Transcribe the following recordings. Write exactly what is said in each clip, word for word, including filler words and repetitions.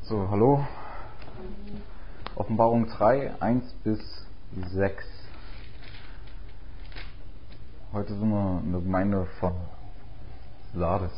So, hallo. Offenbarung drei, eins bis sechs. Heute sind wir in der Gemeinde von Sardes.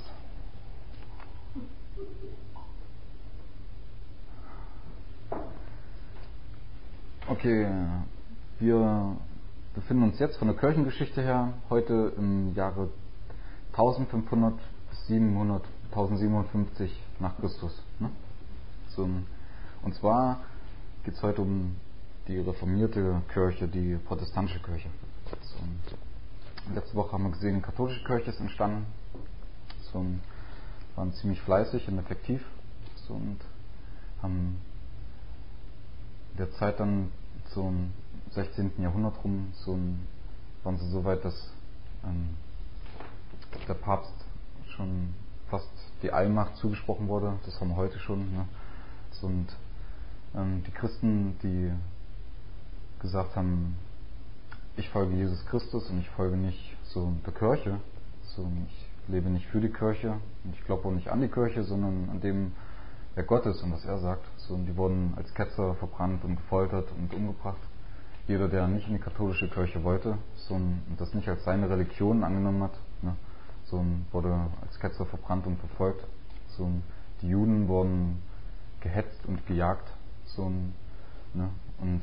Okay, wir befinden uns jetzt von der Kirchengeschichte her heute im Jahre eintausendfünfhundert bis siebenhundert, tausendsiebenhundertfünfzig nach Christus. Ne? So, und zwar geht es heute um die reformierte Kirche, die protestantische Kirche. So, letzte Woche haben wir gesehen, die katholische Kirche ist entstanden. So, waren ziemlich fleißig und effektiv. So, und haben in der Zeit dann zum sechzehnten Jahrhundert rum so waren sie so weit, dass ähm, der Papst schon fast die Allmacht zugesprochen wurde. Das haben wir heute schon. Ne? So, und ähm, die Christen, die gesagt haben, ich folge Jesus Christus und ich folge nicht so der Kirche. So, ich lebe nicht für die Kirche und ich glaube auch nicht an die Kirche, sondern an dem, wer Gott ist und was er sagt. So, und die wurden als Ketzer verbrannt und gefoltert und umgebracht. Jeder, der nicht in die katholische Kirche wollte so, und das nicht als seine Religion angenommen hat, ne, so, wurde als Ketzer verbrannt und verfolgt. So, die Juden wurden gehetzt und gejagt. So, ne, und,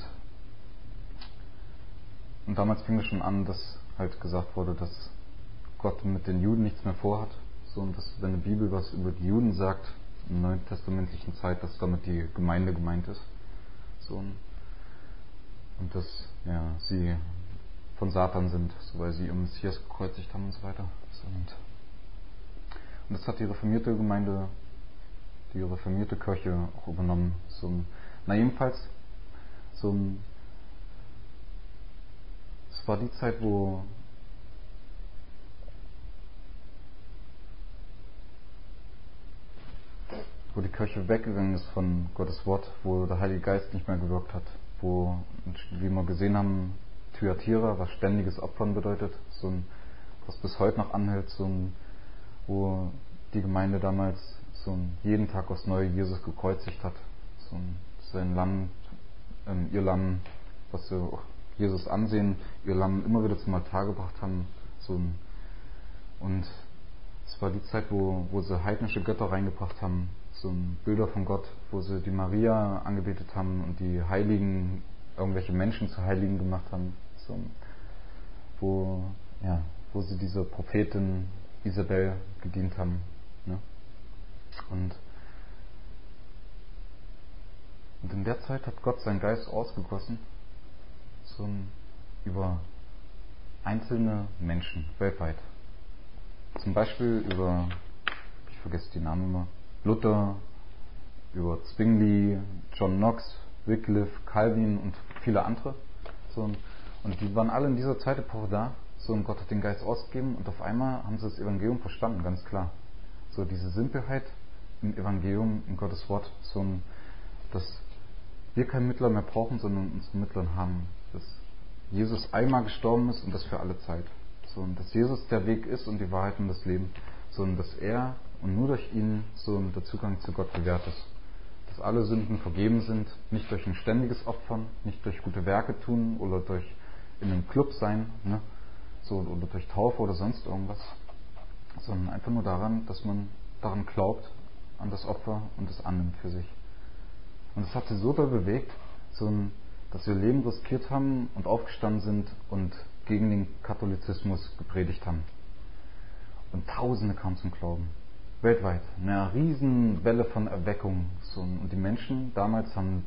und damals fing es schon an, dass halt gesagt wurde, dass Gott mit den Juden nichts mehr vorhat. So, und dass, wenn die Bibel was über die Juden sagt, in der neutestamentlichen Zeit, dass damit die Gemeinde gemeint ist. So, und dass ja, sie von Satan sind, so, weil sie ihren Messias gekreuzigt haben und so weiter. So, und, und das hat die reformierte Gemeinde, die reformierte Kirche auch übernommen. So, na jedenfalls, so, es war die Zeit, wo wo die Kirche weggegangen ist von Gottes Wort, wo der Heilige Geist nicht mehr gewirkt hat, wo, wie wir gesehen haben, Thyatira, was ständiges Opfern bedeutet, so ein, was bis heute noch anhält, so ein, wo die Gemeinde damals so ein, jeden Tag aufs Neue Jesus gekreuzigt hat, so ein, sein Lamm, ähm, ihr Lamm, was sie auch Jesus ansehen, ihr Lamm immer wieder zum Altar gebracht haben, so ein, und es war die Zeit, wo, wo sie heidnische Götter reingebracht haben, so Bilder von Gott, wo sie die Maria angebetet haben und die Heiligen, irgendwelche Menschen zu Heiligen gemacht haben, so, wo, ja, wo sie dieser Prophetin Isabel gedient haben. Ne? Und, und in der Zeit hat Gott seinen Geist ausgegossen, so über einzelne Menschen weltweit. Zum Beispiel über, ich vergesse die Namen immer, Luther, über Zwingli, John Knox, Wycliffe, Calvin und viele andere. So, und die waren alle in dieser Zeitepoche da. So, und Gott hat den Geist ausgegeben und auf einmal haben sie das Evangelium verstanden, ganz klar. So, diese Simpelheit im Evangelium, in Gottes Wort, so, dass wir keinen Mittler mehr brauchen, sondern unsere Mittler haben. Dass Jesus einmal gestorben ist und das für alle Zeit. So, und dass Jesus der Weg ist und die Wahrheit und das Leben, sondern dass er und nur durch ihn so der Zugang zu Gott gewährt ist. Dass alle Sünden vergeben sind, nicht durch ein ständiges Opfern, nicht durch gute Werke tun oder durch in einem Club sein, ne, so, oder durch Taufe oder sonst irgendwas, sondern einfach nur daran, dass man daran glaubt, an das Opfer und es annimmt für sich. Und das hat sie so doll bewegt, so, dass sie ihr Leben riskiert haben und aufgestanden sind und gegen den Katholizismus gepredigt haben. Und Tausende kamen zum Glauben. Weltweit. Eine riesen Welle von Erweckung. So, und die Menschen damals haben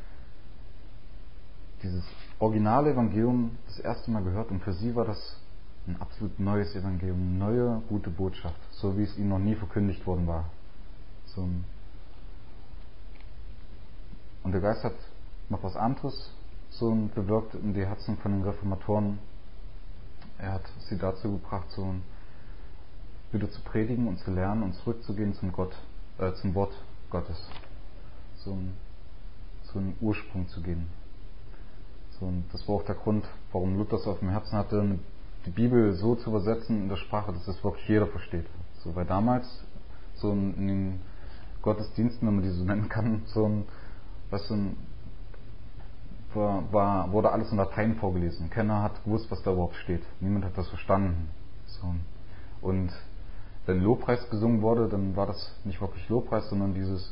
dieses originale Evangelium das erste Mal gehört und für sie war das ein absolut neues Evangelium, eine neue, gute Botschaft, so wie es ihnen noch nie verkündigt worden war. So. Und der Geist hat noch was anderes so bewirkt in die Herzen von den Reformatoren. Er hat sie dazu gebracht, so wieder zu predigen und zu lernen und zurückzugehen zum Gott, äh, zum Wort Gottes, so zu einem Ursprung zu gehen. So, und das war auch der Grund, warum Luther es auf dem Herzen hatte, die Bibel so zu übersetzen in der Sprache, dass es wirklich jeder versteht. So, weil damals so in den Gottesdiensten, wenn man die so nennen kann, so ein, was so ein, war, war, wurde alles in Latein vorgelesen. Keiner hat gewusst, was da überhaupt steht. Niemand hat das verstanden. So. Und wenn Lobpreis gesungen wurde, dann war das nicht wirklich Lobpreis, sondern dieses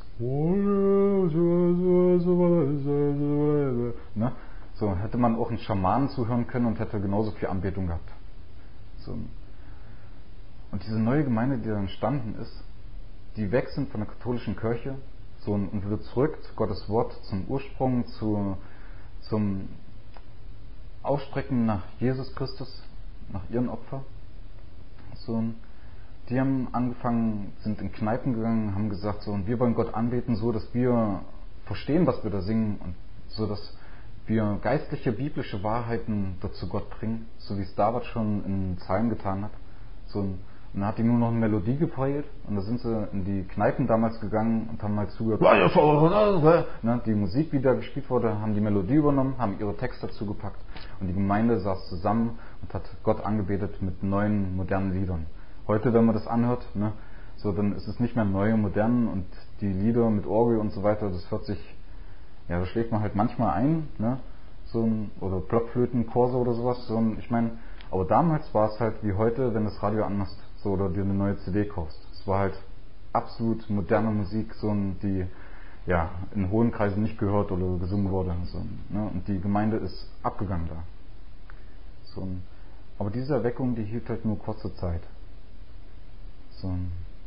ne? So hätte man auch einen Schamanen zuhören können und hätte genauso viel Anbetung gehabt. So. Und diese neue Gemeinde, die da entstanden ist, die weg sind von der katholischen Kirche so, und wieder zurück zu Gottes Wort, zum Ursprung, zu, zum Ausstrecken nach Jesus Christus, nach ihrem Opfer. So, die haben angefangen, sind in Kneipen gegangen, haben gesagt, so, und wir wollen Gott anbeten, so dass wir verstehen, was wir da singen, und so dass wir geistliche, biblische Wahrheiten dazu Gott bringen, so wie es David schon in Psalmen getan hat. So, und dann hat die nur noch eine Melodie gefeilt, und da sind sie in die Kneipen damals gegangen und haben mal zugehört, ne, die Musik, die da gespielt wurde, haben die Melodie übernommen, haben ihre Texte dazu gepackt, und die Gemeinde saß zusammen und hat Gott angebetet mit neuen, modernen Liedern. Heute, wenn man das anhört, ne, so, dann ist es nicht mehr neu und modern, und die Lieder mit Orgel und so weiter, das hört sich, ja, da schlägt man halt manchmal ein, ne, so ein, oder Blockflötenkurse oder sowas, so ein, ich meine, aber damals war es halt wie heute, wenn das Radio anmachst, so, oder dir eine neue C D kaufst. Es war halt absolut moderne Musik, so ein, die, ja, in hohen Kreisen nicht gehört oder gesungen wurde, so, ne, und die Gemeinde ist abgegangen da. So, aber diese Erweckung, die hielt halt nur kurze Zeit. So. Und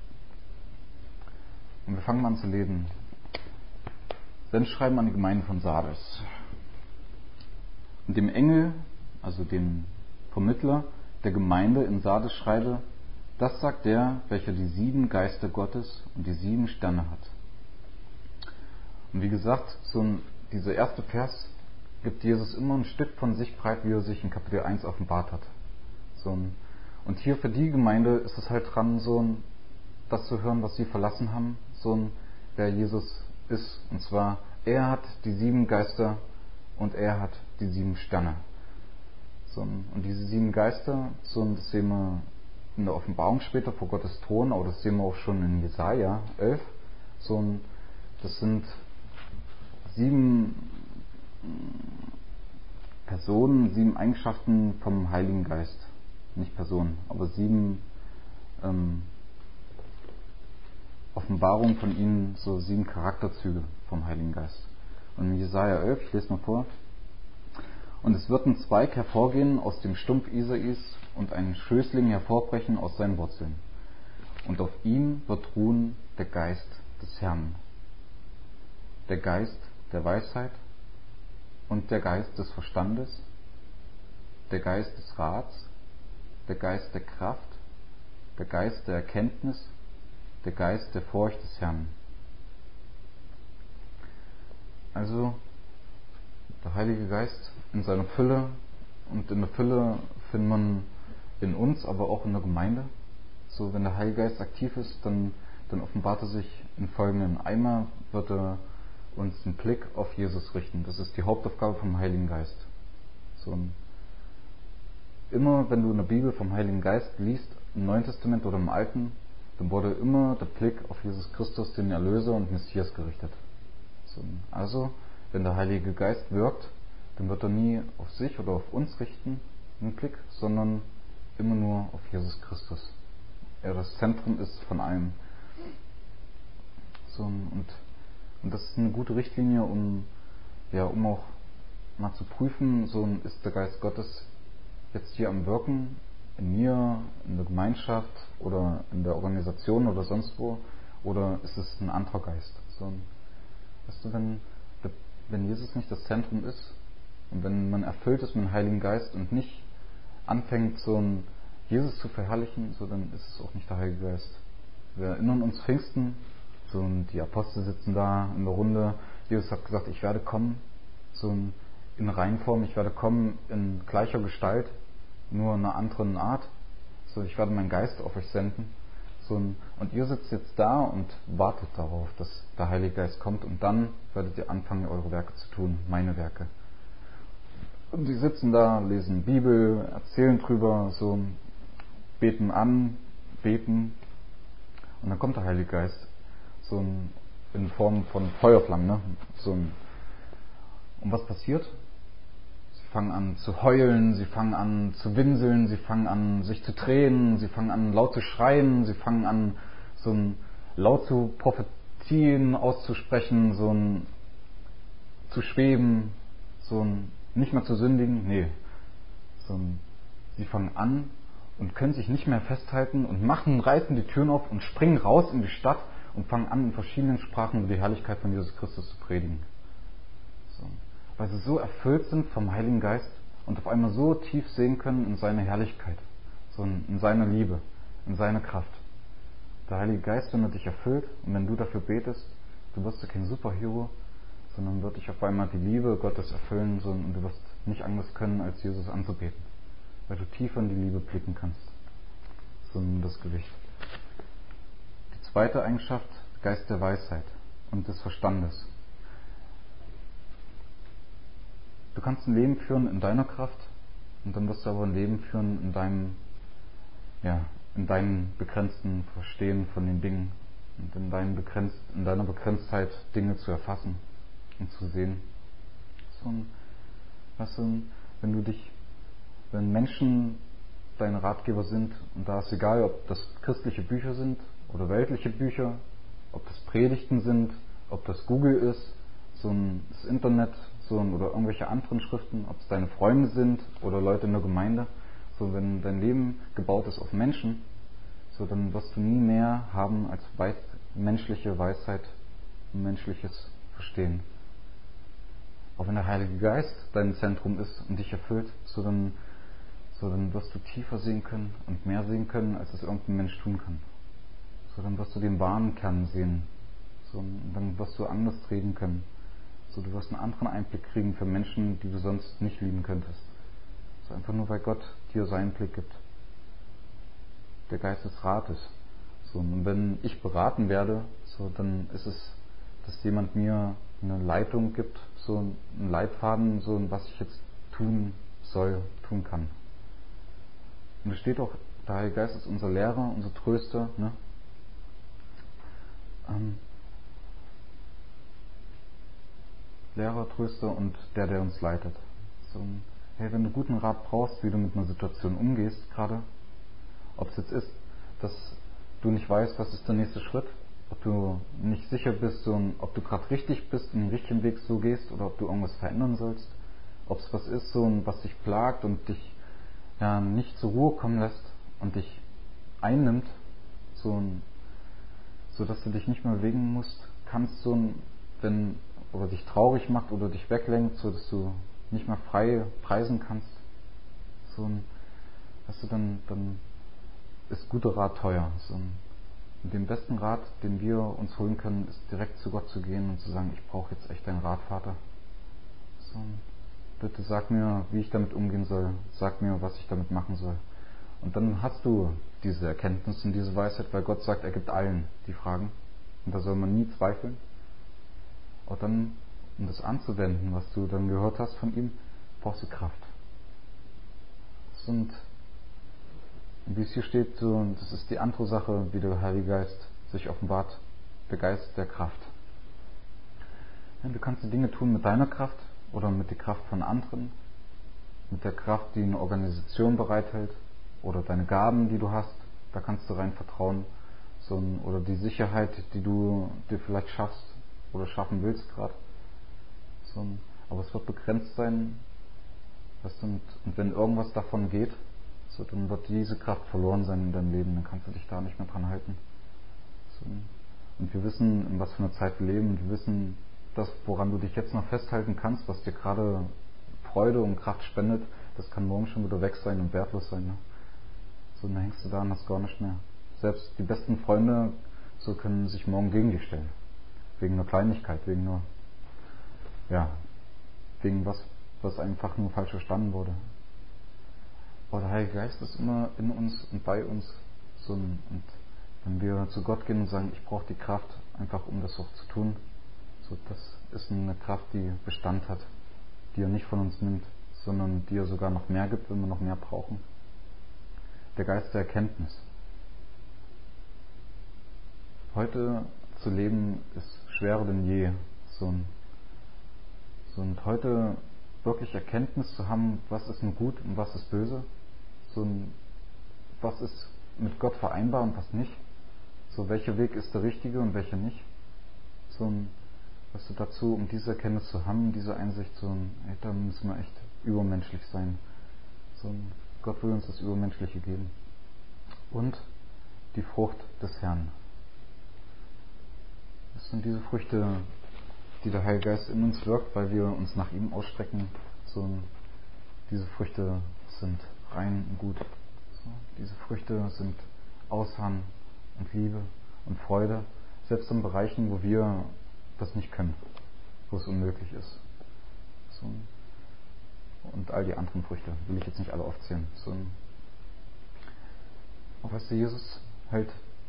wir fangen mal an zu lesen. Sendschreiben an die Gemeinde von Sardes. Und dem Engel, also dem Vermittler der Gemeinde in Sardes schreibe, das sagt der, welcher die sieben Geister Gottes und die sieben Sterne hat. Und wie gesagt, so ein, dieser erste Vers gibt Jesus immer ein Stück von sich breit, wie er sich in Kapitel eins offenbart hat. So ein, und hier für die Gemeinde ist es halt dran, so ein, das zu hören, was sie verlassen haben, so ein, wer Jesus ist. Und zwar, er hat die sieben Geister und er hat die sieben Sterne. So, und diese sieben Geister, so, das sehen wir in der Offenbarung später vor Gottes Thron, aber das sehen wir auch schon in Jesaja elf. So, das sind sieben Personen, sieben Eigenschaften vom Heiligen Geist. Nicht Personen, aber sieben ähm, Offenbarungen von ihnen, so sieben Charakterzüge vom Heiligen Geist. Und in Jesaja elf, ich lese mal vor. Und es wird ein Zweig hervorgehen aus dem Stumpf Isais und ein Schößling hervorbrechen aus seinen Wurzeln. Und auf ihm wird ruhen der Geist des Herrn, der Geist der Weisheit und der Geist des Verstandes, der Geist des Rats, der Geist der Kraft, der Geist der Erkenntnis, der Geist der Furcht des Herrn. Also der Heilige Geist in seiner Fülle, und in der Fülle findet man in uns, aber auch in der Gemeinde. So, wenn der Heilige Geist aktiv ist, dann, dann offenbart er sich in folgenden. Einmal wird er uns einen Blick auf Jesus richten. Das ist die Hauptaufgabe vom Heiligen Geist. So, immer wenn du in der Bibel vom Heiligen Geist liest, im Neuen Testament oder im Alten, dann wurde immer der Blick auf Jesus Christus, den Erlöser und Messias, gerichtet. So, also, wenn der Heilige Geist wirkt, dann wird er nie auf sich oder auf uns richten, den Blick, sondern immer nur auf Jesus Christus. Er das Zentrum ist von allem. So, und, und das ist eine gute Richtlinie, um, ja, um auch mal zu prüfen, so ist der Geist Gottes jetzt hier am Wirken, in mir, in der Gemeinschaft oder in der Organisation oder sonst wo, oder ist es ein anderer Geist? So, weißt du, wenn, wenn Jesus nicht das Zentrum ist und wenn man erfüllt ist mit dem Heiligen Geist und nicht anfängt, so ein Jesus zu verherrlichen, so, dann ist es auch nicht der Heilige Geist. Wir erinnern uns Pfingsten, so, die Apostel sitzen da in der Runde, Jesus hat gesagt, ich werde kommen, so in Reinform, ich werde kommen in gleicher Gestalt, nur in einer anderen Art, so, ich werde meinen Geist auf euch senden, so, und ihr sitzt jetzt da und wartet darauf, dass der Heilige Geist kommt, und dann werdet ihr anfangen, eure Werke zu tun, meine Werke. Und sie sitzen da, lesen Bibel, erzählen drüber, so, beten an, beten, und dann kommt der Heilige Geist. so ein, in Form von Feuerflammen. Ne? So ein, und was passiert? Sie fangen an zu heulen, sie fangen an zu winseln, sie fangen an sich zu tränen, sie fangen an laut zu schreien, sie fangen an so ein laut zu prophezeien, auszusprechen, so ein zu schweben, so ein nicht mehr zu sündigen, nee, so ein, sie fangen an und können sich nicht mehr festhalten und machen, reißen die Türen auf und springen raus in die Stadt und fangen an, in verschiedenen Sprachen über die Herrlichkeit von Jesus Christus zu predigen. So. Weil sie so erfüllt sind vom Heiligen Geist und auf einmal so tief sehen können in seine Herrlichkeit, so in seine Liebe, in seine Kraft. Der Heilige Geist, wenn er dich erfüllt und wenn du dafür betest, du wirst ja kein Superhero, sondern wird dich auf einmal die Liebe Gottes erfüllen und du wirst nicht anders können, als Jesus anzubeten, weil du tiefer in die Liebe blicken kannst. So das Gewicht. Die zweite Eigenschaft, Geist der Weisheit und des Verstandes. Du kannst ein Leben führen in deiner Kraft und dann wirst du aber ein Leben führen in deinem, ja, in deinem begrenzten Verstehen von den Dingen und in, deinem begrenzt, in deiner Begrenztheit Dinge zu erfassen und zu sehen. So ein, weißt du, wenn du dich, wenn Menschen deine Ratgeber sind und da ist egal, ob das christliche Bücher sind oder weltliche Bücher, ob das Predigten sind, ob das Google ist, so ein, das Internet, so ein, oder irgendwelche anderen Schriften, ob es deine Freunde sind oder Leute in der Gemeinde, so wenn dein Leben gebaut ist auf Menschen, so dann wirst du nie mehr haben als weit, menschliche Weisheit und menschliches Verstehen. Auch wenn der Heilige Geist dein Zentrum ist und dich erfüllt, so dann, so dann wirst du tiefer sehen können und mehr sehen können, als es irgendein Mensch tun kann. So dann wirst du den wahren Kern sehen. So dann wirst du anders reden können. So du wirst einen anderen Einblick kriegen für Menschen, die du sonst nicht lieben könntest. So einfach nur, weil Gott dir seinen Blick gibt. Der Geist des Rates. So, und wenn ich beraten werde, so dann ist es, dass jemand mir eine Leitung gibt, so einen Leitfaden, so was ich jetzt tun soll, tun kann. Und es steht auch, der Heilige Geist ist unser Lehrer, unser Tröster, ne? Ähm, Lehrer, Tröster und der, der uns leitet. So, hey, wenn du guten Rat brauchst, wie du mit einer Situation umgehst, gerade, ob es jetzt ist, dass du nicht weißt, was ist der nächste Schritt, ob du nicht sicher bist, so, ob du gerade richtig bist, in den richtigen Weg so gehst oder ob du irgendwas verändern sollst, ob es was ist, so, was dich plagt und dich ja, nicht zur Ruhe kommen lässt und dich einnimmt, so, so dass du dich nicht mehr bewegen musst, kannst so, wenn oder dich traurig macht oder dich weglenkt, so dass du nicht mehr frei preisen kannst, so, weißt du, dann, dann ist guter Rat teuer. So, und den besten Rat, den wir uns holen können, ist direkt zu Gott zu gehen und zu sagen, ich brauche jetzt echt deinen Rat, Vater. So, bitte sag mir, wie ich damit umgehen soll. Sag mir, was ich damit machen soll. Und dann hast du diese Erkenntnis und diese Weisheit, weil Gott sagt, er gibt allen die Fragen. Und da soll man nie zweifeln. Und dann, um das anzuwenden, was du dann gehört hast von ihm, brauchst du Kraft. Und wie es hier steht, so, das ist die andere Sache, wie der Heilige Geist sich offenbart, der Geist der Kraft. Ja, du kannst die Dinge tun mit deiner Kraft oder mit der Kraft von anderen, mit der Kraft, die eine Organisation bereithält oder deine Gaben, die du hast, da kannst du rein vertrauen, so, oder die Sicherheit, die du dir vielleicht schaffst oder schaffen willst gerade. So, aber es wird begrenzt sein, weißt du, und, und wenn irgendwas davon geht, so, dann wird diese Kraft verloren sein in deinem Leben, dann kannst du dich da nicht mehr dran halten. So. Und wir wissen, in was für einer Zeit wir leben, und wir wissen, das, woran du dich jetzt noch festhalten kannst, was dir gerade Freude und Kraft spendet, das kann morgen schon wieder weg sein und wertlos sein. Ne? So, dann hängst du da und hast gar nicht mehr. Selbst die besten Freunde so können sich morgen gegen dich stellen. Wegen einer Kleinigkeit, wegen nur, ja, wegen was, was einfach nur falsch verstanden wurde. Aber der Heilige Geist ist immer in uns und bei uns. So, und wenn wir zu Gott gehen und sagen, ich brauche die Kraft, einfach um das auch zu tun, so, das ist eine Kraft, die Bestand hat, die er nicht von uns nimmt, sondern die er sogar noch mehr gibt, wenn wir noch mehr brauchen. Der Geist der Erkenntnis. Heute zu leben ist schwerer denn je. So ein, so und heute wirklich Erkenntnis zu haben, was ist nun gut und was ist böse, so ein, was ist mit Gott vereinbar und was nicht, so welcher Weg ist der richtige und welcher nicht, so ein, weißt du, dazu, um diese Erkenntnis zu haben, diese Einsicht, so ein, ey, da müssen wir echt übermenschlich sein, so ein, Gott will uns das Übermenschliche geben. Und die Frucht des Herrn. Das sind diese Früchte, die der Heilige Geist in uns wirkt, weil wir uns nach ihm ausstrecken. So, diese Früchte sind rein und gut. So, diese Früchte sind Ausharren und Liebe und Freude, selbst in Bereichen, wo wir das nicht können, wo es unmöglich ist. So, und all die anderen Früchte will ich jetzt nicht alle aufzählen. So, aber weißt du, Jesus hält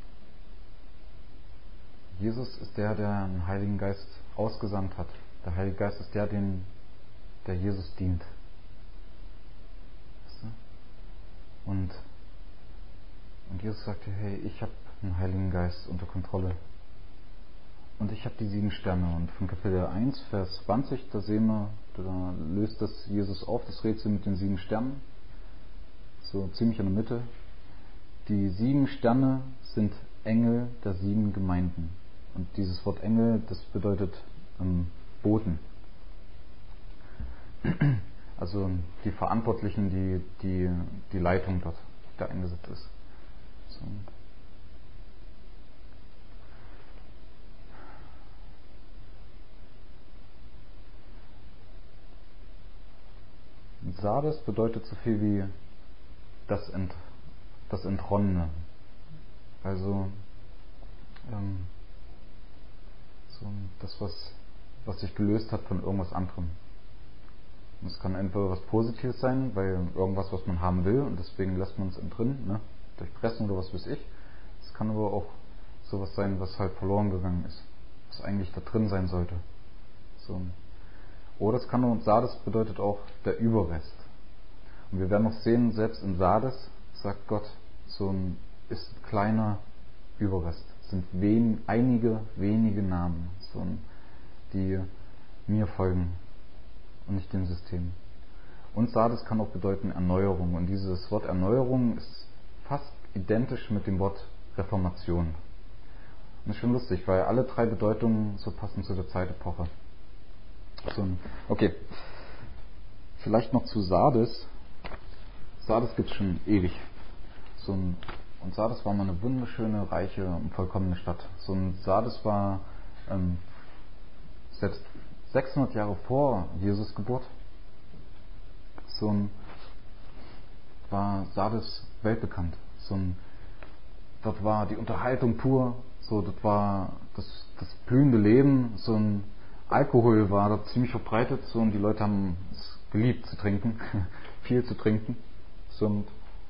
Jesus ist der, der den Heiligen Geist ausgesandt hat. Der Heilige Geist ist der, den, der Jesus dient. Weißt du? Und, und Jesus sagte, hey, ich habe den Heiligen Geist unter Kontrolle. Und ich habe die sieben Sterne. Und von Kapitel eins, Vers zwanzig, da sehen wir, da löst das Jesus auf, das Rätsel mit den sieben Sternen. So ziemlich in der Mitte. Die sieben Sterne sind Engel der sieben Gemeinden. Und dieses Wort Engel, das bedeutet ähm, Boten. Also die Verantwortlichen, die, die die Leitung dort da eingesetzt ist. So. Und Sardes bedeutet so viel wie das, Ent, das Entronnene. Also ähm, so das, was, was sich gelöst hat von irgendwas anderem. Und es kann entweder was Positives sein, weil irgendwas, was man haben will, und deswegen lässt man es innen drin, ne? Durch Pressen oder was weiß ich. Es kann aber auch sowas sein, was halt verloren gegangen ist, was eigentlich da drin sein sollte. So. Oder es kann auch, Sardes bedeutet auch der Überrest. Und wir werden noch sehen, selbst in Sardes sagt Gott, so ein ist ein kleiner Überrest. Es sind wen, einige wenige Namen, so ein, die mir folgen und nicht dem System. Und Sardes kann auch bedeuten Erneuerung. Und dieses Wort Erneuerung ist fast identisch mit dem Wort Reformation. Und das ist schon lustig, weil alle drei Bedeutungen so passen zu der Zeitepoche. So, okay. Vielleicht noch zu Sardes. Sardes gibt es schon ewig. So ein, und Sardes war mal eine wunderschöne, reiche und vollkommene Stadt. So ein Sardes war ähm, selbst sechshundert Jahre vor Jesus Geburt. So ein, war Sardes weltbekannt. So ein, dort war die Unterhaltung pur. So, dort war das, das blühende Leben. So ein Alkohol war dort ziemlich verbreitet. So, und die Leute haben es geliebt zu trinken, viel zu trinken. So, und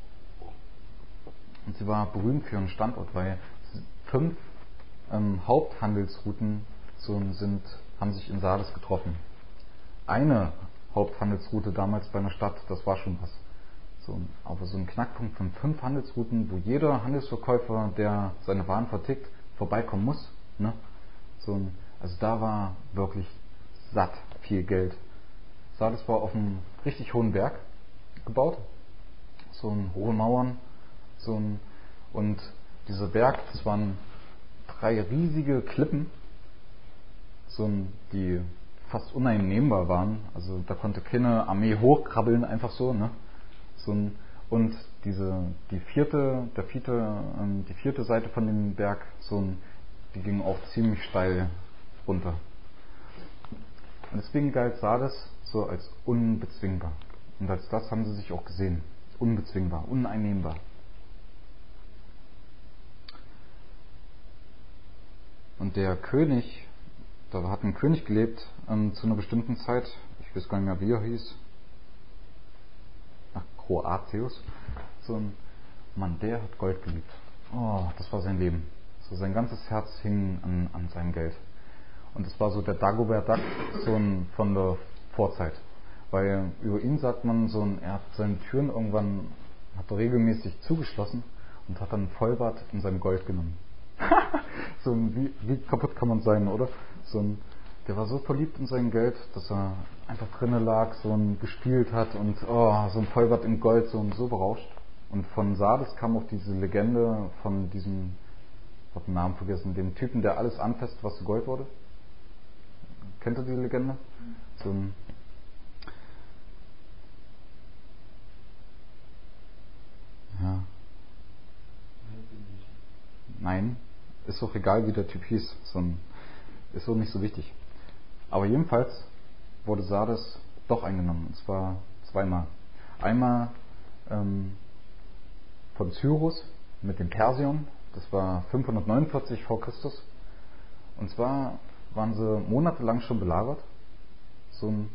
Und sie war berühmt für ihren Standort, weil fünf ähm, Haupthandelsrouten so sind, haben sich in Sardes getroffen. Eine Haupthandelsroute damals bei einer Stadt, das war schon was. So, aber so ein Knackpunkt von fünf Handelsrouten, wo jeder Handelsverkäufer, der seine Waren vertickt, vorbeikommen muss. Ne? So, also da war wirklich satt viel Geld. Sardes war auf einem richtig hohen Berg gebaut. So ein hohe Mauern. So ein, und dieser Berg, das waren drei riesige Klippen, so ein, die fast uneinnehmbar waren. Also da konnte keine Armee hochkrabbeln, einfach so. Ne? So ein, und diese, die vierte, der vierte, ähm, die vierte Seite von dem Berg, so ein, die ging auch ziemlich steil runter. Und deswegen galt Sardes so als unbezwingbar. Und als das haben sie sich auch gesehen. Unbezwingbar, uneinnehmbar. Und der König, da hat ein König gelebt ähm, zu einer bestimmten Zeit, ich weiß gar nicht mehr, wie er hieß, ach, Kroatius, so ein Mann, der hat Gold geliebt. Oh, das war sein Leben. So sein ganzes Herz hing an, an seinem Geld. Und das war so der Dagobert Duck so ein, von der Vorzeit. Weil über ihn sagt man, so ein, er hat seine Türen irgendwann, hat er regelmäßig zugeschlossen und hat dann ein Vollbad in seinem Gold genommen. so ein, wie, wie kaputt kann man sein, oder? So ein, der war so verliebt in sein Geld, dass er einfach drinnen lag, so ein gespielt hat und oh, so ein Vollbart in Gold, so, so berauscht. Und von Sardes kam auch diese Legende von diesem, ich habe den Namen vergessen, dem Typen, der alles anfasst, was zu Gold wurde. Kennt ihr die Legende? So ein ja. Nein, ist doch egal, wie der Typ hieß. So ein, ist so nicht so wichtig. Aber jedenfalls wurde Sardes doch eingenommen. Und zwar zweimal. Einmal ähm, von Cyrus mit den Persiern. Das war fünfhundertneunundvierzig vor Christus. Und zwar waren sie monatelang schon belagert. So ein,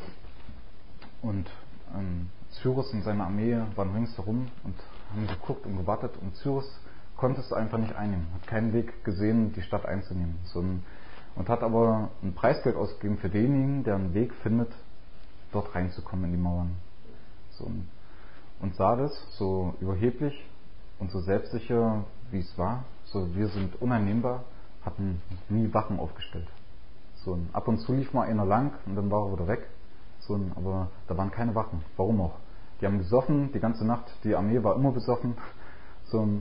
und ähm, Cyrus und seine Armee waren ringsherum und haben geguckt und gewartet. Und Cyrus konnte es einfach nicht einnehmen. Hat keinen Weg gesehen, die Stadt einzunehmen. So ein, und hat aber ein Preisgeld ausgegeben für denjenigen, der einen Weg findet, dort reinzukommen in die Mauern. So ein, und Sardes, so überheblich und so selbstsicher wie es war, so wir sind uneinnehmbar, hatten nie Wachen aufgestellt. So ein, ab und zu lief mal einer lang und dann war er wieder weg. So ein, aber da waren keine Wachen. Warum auch? Die haben gesoffen die ganze Nacht, die Armee war immer besoffen. So ein,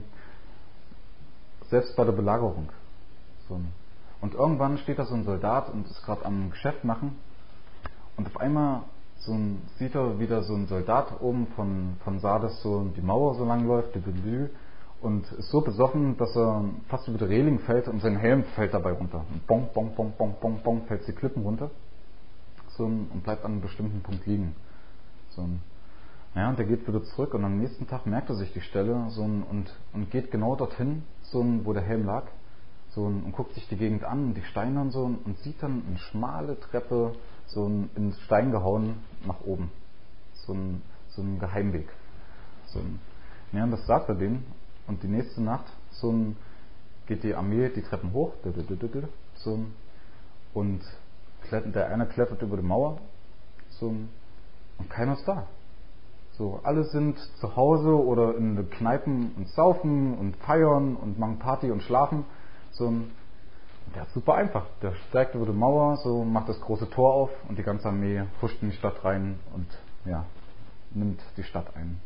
selbst bei der Belagerung. So ein, und irgendwann steht da so ein Soldat und ist gerade am Geschäft machen und auf einmal so ein, sieht er wieder so ein Soldat oben von, von Sardes so die Mauer so lang läuft, die Belü, und ist so besoffen, dass er fast über die Reling fällt und sein Helm fällt dabei runter. Und bong, bong, bong, bong, bong, bong, fällt die Klippen runter so, und bleibt an einem bestimmten Punkt liegen. So, ja, und der geht wieder zurück und am nächsten Tag merkt er sich die Stelle so, und, und geht genau dorthin, so, wo der Helm lag. So, und guckt sich die Gegend an, die Steine und so, und sieht dann eine schmale Treppe so in Stein gehauen nach oben. So ein, so ein Geheimweg. So ein, ja, und das sagt er denen. Und die nächste Nacht so ein, geht die Armee die Treppen hoch. So, und klettert, der eine klettert über die Mauer. So, und keiner ist da. So, alle sind zu Hause oder in den Kneipen und saufen und feiern und machen Party und schlafen. So, der ist super einfach. Der steigt über die Mauer, so macht das große Tor auf und die ganze Armee huscht in die Stadt rein und ja, nimmt die Stadt ein.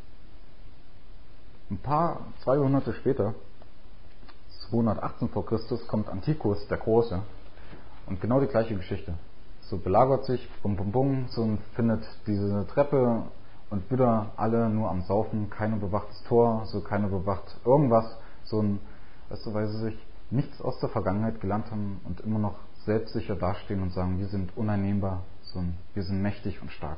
Ein paar, zwei Jahrhunderte später, zweihundertachtzehn vor Christus, kommt Antiochus der Große und genau die gleiche Geschichte. So belagert sich, bum bum bum, so und findet diese Treppe und wieder alle nur am Saufen, keiner bewacht das Tor, so keiner bewacht irgendwas, so ein, weißt du, weil sie sich nichts aus der Vergangenheit gelernt haben und immer noch selbstsicher dastehen und sagen, wir sind uneinnehmbar, so ein, wir sind mächtig und stark.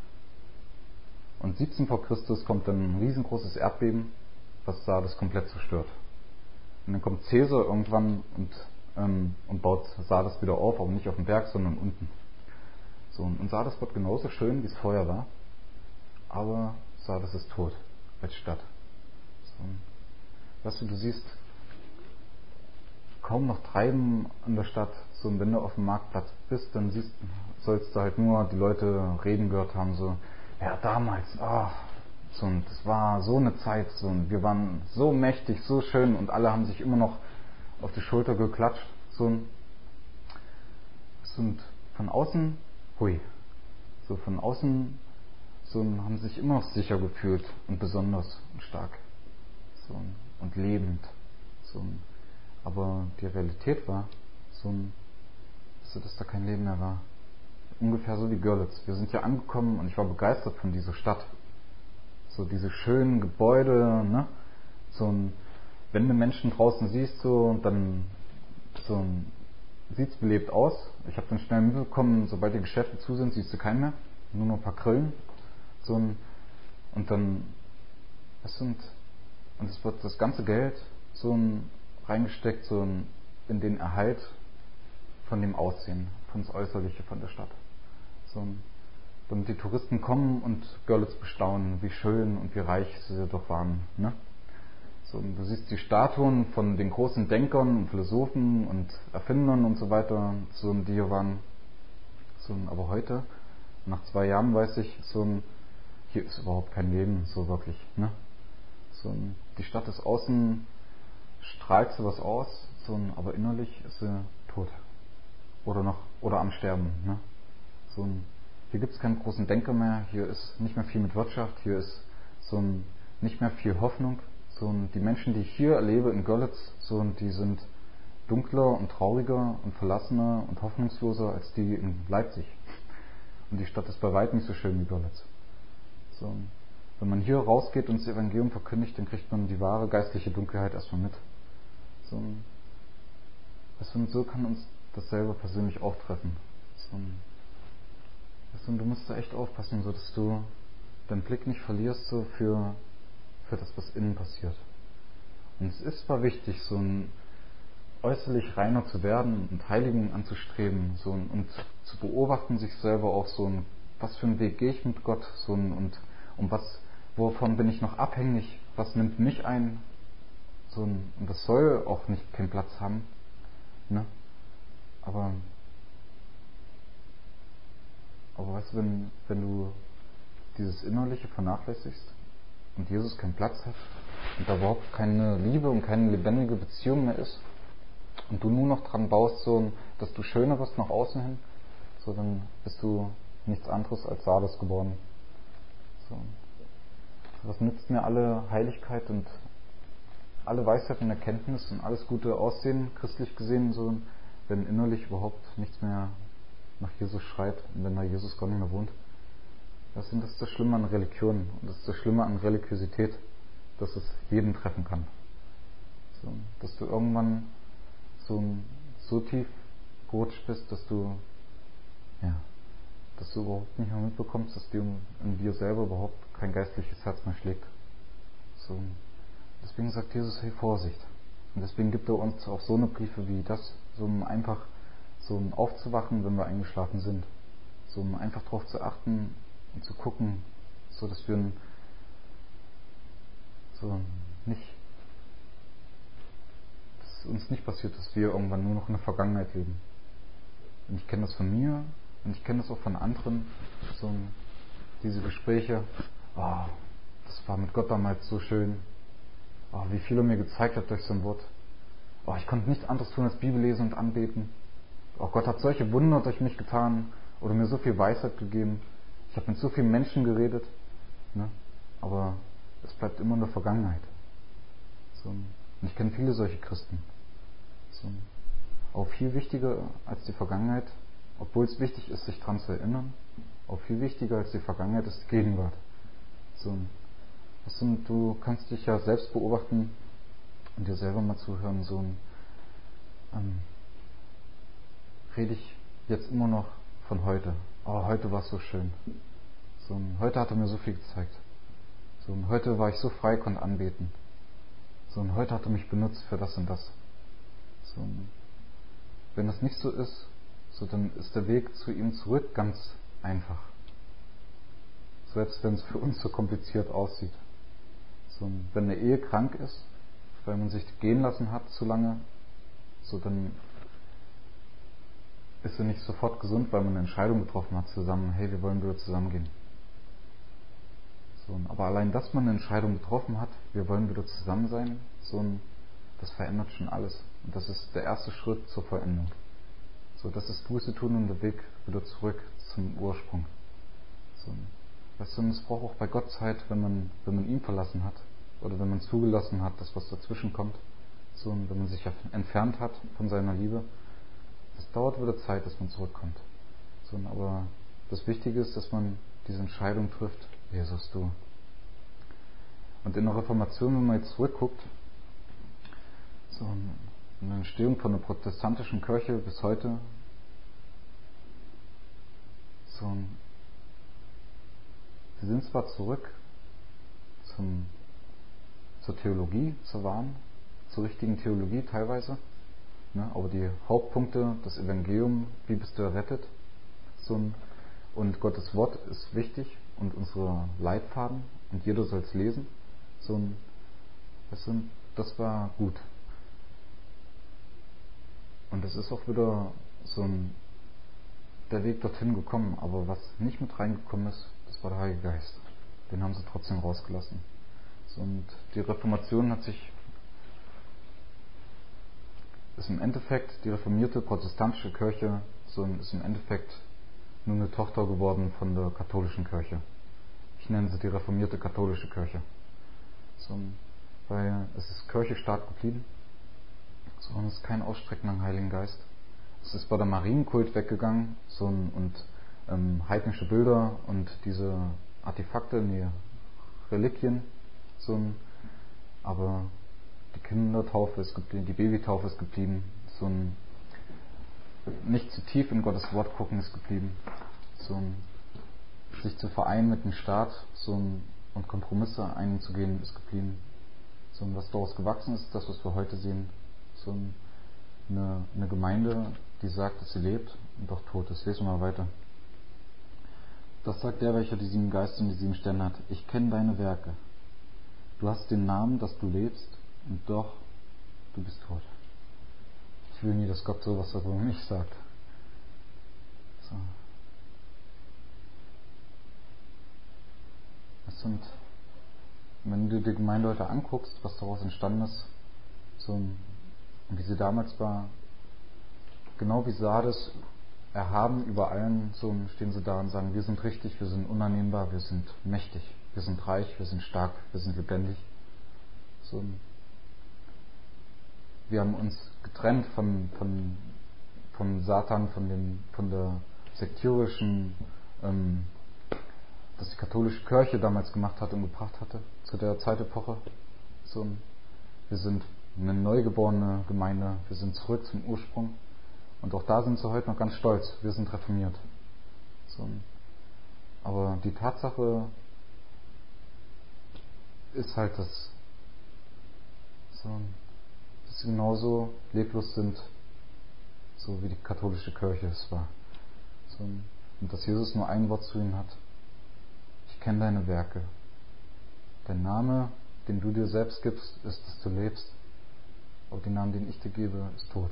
Und siebzehn vor Christus kommt dann ein riesengroßes Erdbeben, was Sardes komplett zerstört. Und dann kommt Caesar irgendwann und, ähm, und baut Sardes wieder auf, aber nicht auf dem Berg, sondern unten. So, und Sardes wird genauso schön, wie es vorher war, aber Sardes ist tot als Stadt. So, weißt du, du siehst kaum noch Treiben in der Stadt. So, und wenn du auf dem Marktplatz bist, dann siehst, sollst du halt nur die Leute reden gehört haben, so, ja, damals, ah, so, und das war so eine Zeit, so, und wir waren so mächtig, so schön, und alle haben sich immer noch auf die Schulter geklatscht, so, und von außen, hui, so, von außen, so, haben sich immer noch sicher gefühlt und besonders und stark, so, und lebend, so, aber die Realität war, so, so, dass da kein Leben mehr war. Ungefähr so wie Görlitz. Wir sind ja angekommen und ich war begeistert von dieser Stadt. So diese schönen Gebäude, ne? So ein, wenn du Menschen draußen siehst, so, dann so sieht es belebt aus. Ich habe dann schnell mitbekommen, sobald die Geschäfte zu sind, siehst du keinen mehr. Nur noch ein paar Grillen. So ein, und dann, was sind, und es wird das ganze Geld so ein, reingesteckt, so ein, in den Erhalt von dem Aussehen, von das Äußerliche von der Stadt. So, damit die Touristen kommen und Görlitz bestaunen, wie schön und wie reich sie doch waren. Ne? So, du siehst die Statuen von den großen Denkern und Philosophen und Erfindern und so weiter, so, die hier waren. So, aber heute, nach zwei Jahren weiß ich, so, hier ist überhaupt kein Leben, so wirklich. Ne? So, die Stadt ist außen strahlt sie was aus, so ein, aber innerlich ist sie tot. Oder noch, oder am Sterben. Ne? So ein, hier gibt es keinen großen Denker mehr, hier ist nicht mehr viel mit Wirtschaft, hier ist so ein, nicht mehr viel Hoffnung. So ein, die Menschen, die ich hier erlebe in Görlitz, so ein, die sind dunkler und trauriger und verlassener und hoffnungsloser als die in Leipzig. Und die Stadt ist bei weitem nicht so schön wie Görlitz. So, wenn man hier rausgeht und das Evangelium verkündigt, dann kriegt man die wahre geistliche Dunkelheit erstmal mit. So, und so kann uns das selber persönlich auch treffen. So, und du musst da echt aufpassen, so dass du deinen Blick nicht verlierst so für, für das, was innen passiert. Und es ist zwar wichtig, so ein äußerlich reiner zu werden und Heiligung anzustreben, so ein, und zu beobachten sich selber auch so ein, was für einen Weg gehe ich mit Gott, so ein, und um was, wovon bin ich noch abhängig, was nimmt mich ein, so ein, und das soll auch nicht keinen Platz haben, ne? Aber Aber weißt du, wenn, wenn du dieses Innerliche vernachlässigst und Jesus keinen Platz hat und da überhaupt keine Liebe und keine lebendige Beziehung mehr ist und du nur noch dran baust, so, dass du schöner wirst nach außen hin, so, dann bist du nichts anderes als Sardes geworden. So. Was nützt mir alle Heiligkeit und alle Weisheit und Erkenntnis und alles gute Aussehen, christlich gesehen, so, wenn innerlich überhaupt nichts mehr nach Jesus schreit und wenn da Jesus gar nicht mehr wohnt. Das ist das Schlimme an Religion und das ist das Schlimme an Religiosität, dass es jeden treffen kann. So, dass du irgendwann so, so tief gerutscht bist, dass du ja, dass du überhaupt nicht mehr mitbekommst, dass dir in dir selber überhaupt kein geistliches Herz mehr schlägt. So, deswegen sagt Jesus, hey, Vorsicht. Und deswegen gibt er uns auch so eine Briefe wie das, so um einfach so um aufzuwachen, wenn wir eingeschlafen sind. So um einfach darauf zu achten und zu gucken, so dass wir so nicht, dass uns nicht passiert, dass wir irgendwann nur noch in der Vergangenheit leben. Und ich kenne das von mir und ich kenne das auch von anderen, so diese Gespräche, oh, das war mit Gott damals so schön, oh, wie viel er mir gezeigt hat durch sein Wort, oh, ich konnte nichts anderes tun als Bibel lesen und anbeten. Oh, Gott hat solche Wunder durch mich getan oder mir so viel Weisheit gegeben. Ich habe mit so vielen Menschen geredet, ne? Aber es bleibt immer in der Vergangenheit. So, und ich kenne viele solche Christen. So, auch viel wichtiger als die Vergangenheit, obwohl es wichtig ist, sich daran zu erinnern, auch viel wichtiger als die Vergangenheit ist die Gegenwart. So, also, du kannst dich ja selbst beobachten und dir selber mal zuhören, so ein ähm, rede ich jetzt immer noch von heute. Oh, heute war es so schön. So, heute hat er mir so viel gezeigt. So, heute war ich so frei, konnte anbeten. So, und heute hat er mich benutzt für das und das. So, wenn das nicht so ist, so, dann ist der Weg zu ihm zurück ganz einfach. Selbst wenn es für uns so kompliziert aussieht. So, wenn eine Ehe krank ist, weil man sich gehen lassen hat zu lange, so, dann ist sie nicht sofort gesund, weil man eine Entscheidung getroffen hat zusammen, hey, wir wollen wieder zusammengehen. So, aber allein, dass man eine Entscheidung getroffen hat, wir wollen wieder zusammen sein, so ein, das verändert schon alles. Und das ist der erste Schritt zur Veränderung. So, das ist Buße tun und der Weg wieder zurück zum Ursprung. So, weißt du, und es braucht auch bei Gott Zeit, wenn man, wenn man ihn verlassen hat oder wenn man zugelassen hat, dass was dazwischen kommt. So, und wenn man sich entfernt hat von seiner Liebe. Es dauert wieder Zeit, dass man zurückkommt. So, aber das Wichtige ist, dass man diese Entscheidung trifft, Jesus, du. Und in der Reformation, wenn man jetzt zurückguckt, so in der Entstehung von der protestantischen Kirche bis heute, so, sie sind zwar zurück zum, zur Theologie, zur wahren, zur richtigen Theologie teilweise, ne, aber die Hauptpunkte, das Evangelium, wie bist du errettet, so, und Gottes Wort ist wichtig und unsere Leitfaden und jeder soll es lesen, so, das, sind, das war gut. Und es ist auch wieder so ein, der Weg dorthin gekommen, aber was nicht mit reingekommen ist, das war der Heilige Geist. Den haben sie trotzdem rausgelassen. So, und die Reformation hat sich ist im Endeffekt die reformierte protestantische Kirche, so ist im Endeffekt nur eine Tochter geworden von der katholischen Kirche. Ich nenne sie die reformierte katholische Kirche. So, weil es ist Kirche Staat geblieben, so, und es ist kein Ausstrecken nach Heiligen Geist. Es ist bei der Marienkult weggegangen, so, und ähm, heidnische Bilder und diese Artefakte, nee, Reliquien, so, aber die Kindertaufe ist geblieben, die Babytaufe ist geblieben, so ein nicht zu tief in Gottes Wort gucken ist geblieben, so ein sich zu vereinen mit dem Staat, so ein, und Kompromisse einzugehen ist geblieben, so ein, was daraus gewachsen ist, das was wir heute sehen, so ein, eine, eine Gemeinde, die sagt, dass sie lebt und doch tot ist. Lesen wir mal weiter. Das sagt der, welcher die sieben Geister und die sieben Sterne hat. Ich kenne deine Werke. Du hast den Namen, dass du lebst, und doch, du bist tot. Ich will nie, dass Gott sowas über mich sagt. So. Das sind, wenn du die Gemeinde heute anguckst, was daraus entstanden ist, so, und wie sie damals war, genau wie Sardes, erhaben über allen, so stehen sie da und sagen, wir sind richtig, wir sind unannehmbar, wir sind mächtig, wir sind reich, wir sind stark, wir sind lebendig. So, wir haben uns getrennt von, von, von Satan, von, dem, von der sektierischen, ähm, das die katholische Kirche damals gemacht hat und gebracht hatte, zu der Zeitepoche. So, wir sind eine neugeborene Gemeinde, wir sind zurück zum Ursprung. Und auch da sind sie heute noch ganz stolz, wir sind reformiert. So, aber die Tatsache ist halt, dass, so, dass sie genauso leblos sind, so wie die katholische Kirche es war. So, und dass Jesus nur ein Wort zu ihnen hat. Ich kenne deine Werke. Dein Name, den du dir selbst gibst, ist, dass du lebst. Aber den Namen, den ich dir gebe, ist Tod.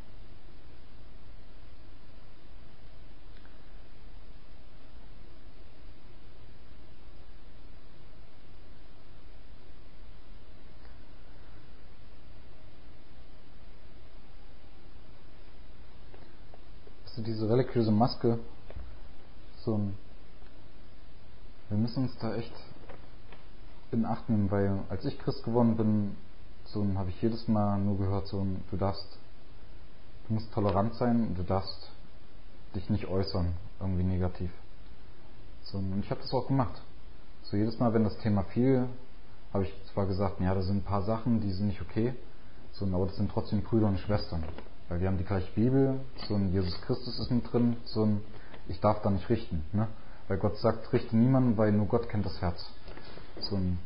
Also diese religiöse Maske, so ein, wir müssen uns da echt in Acht nehmen, weil als ich Christ geworden bin, so habe ich jedes Mal nur gehört, so du darfst, du musst tolerant sein und du darfst dich nicht äußern, irgendwie negativ. So, und ich habe das auch gemacht. So jedes Mal, wenn das Thema fiel, habe ich zwar gesagt, ja, da sind ein paar Sachen, die sind nicht okay, so, aber das sind trotzdem Brüder und Schwestern, weil wir haben die gleiche Bibel, so ein Jesus Christus ist mit drin, so ein, ich darf da nicht richten, ne? Weil Gott sagt, richte niemanden, weil nur Gott kennt das Herz. So ein,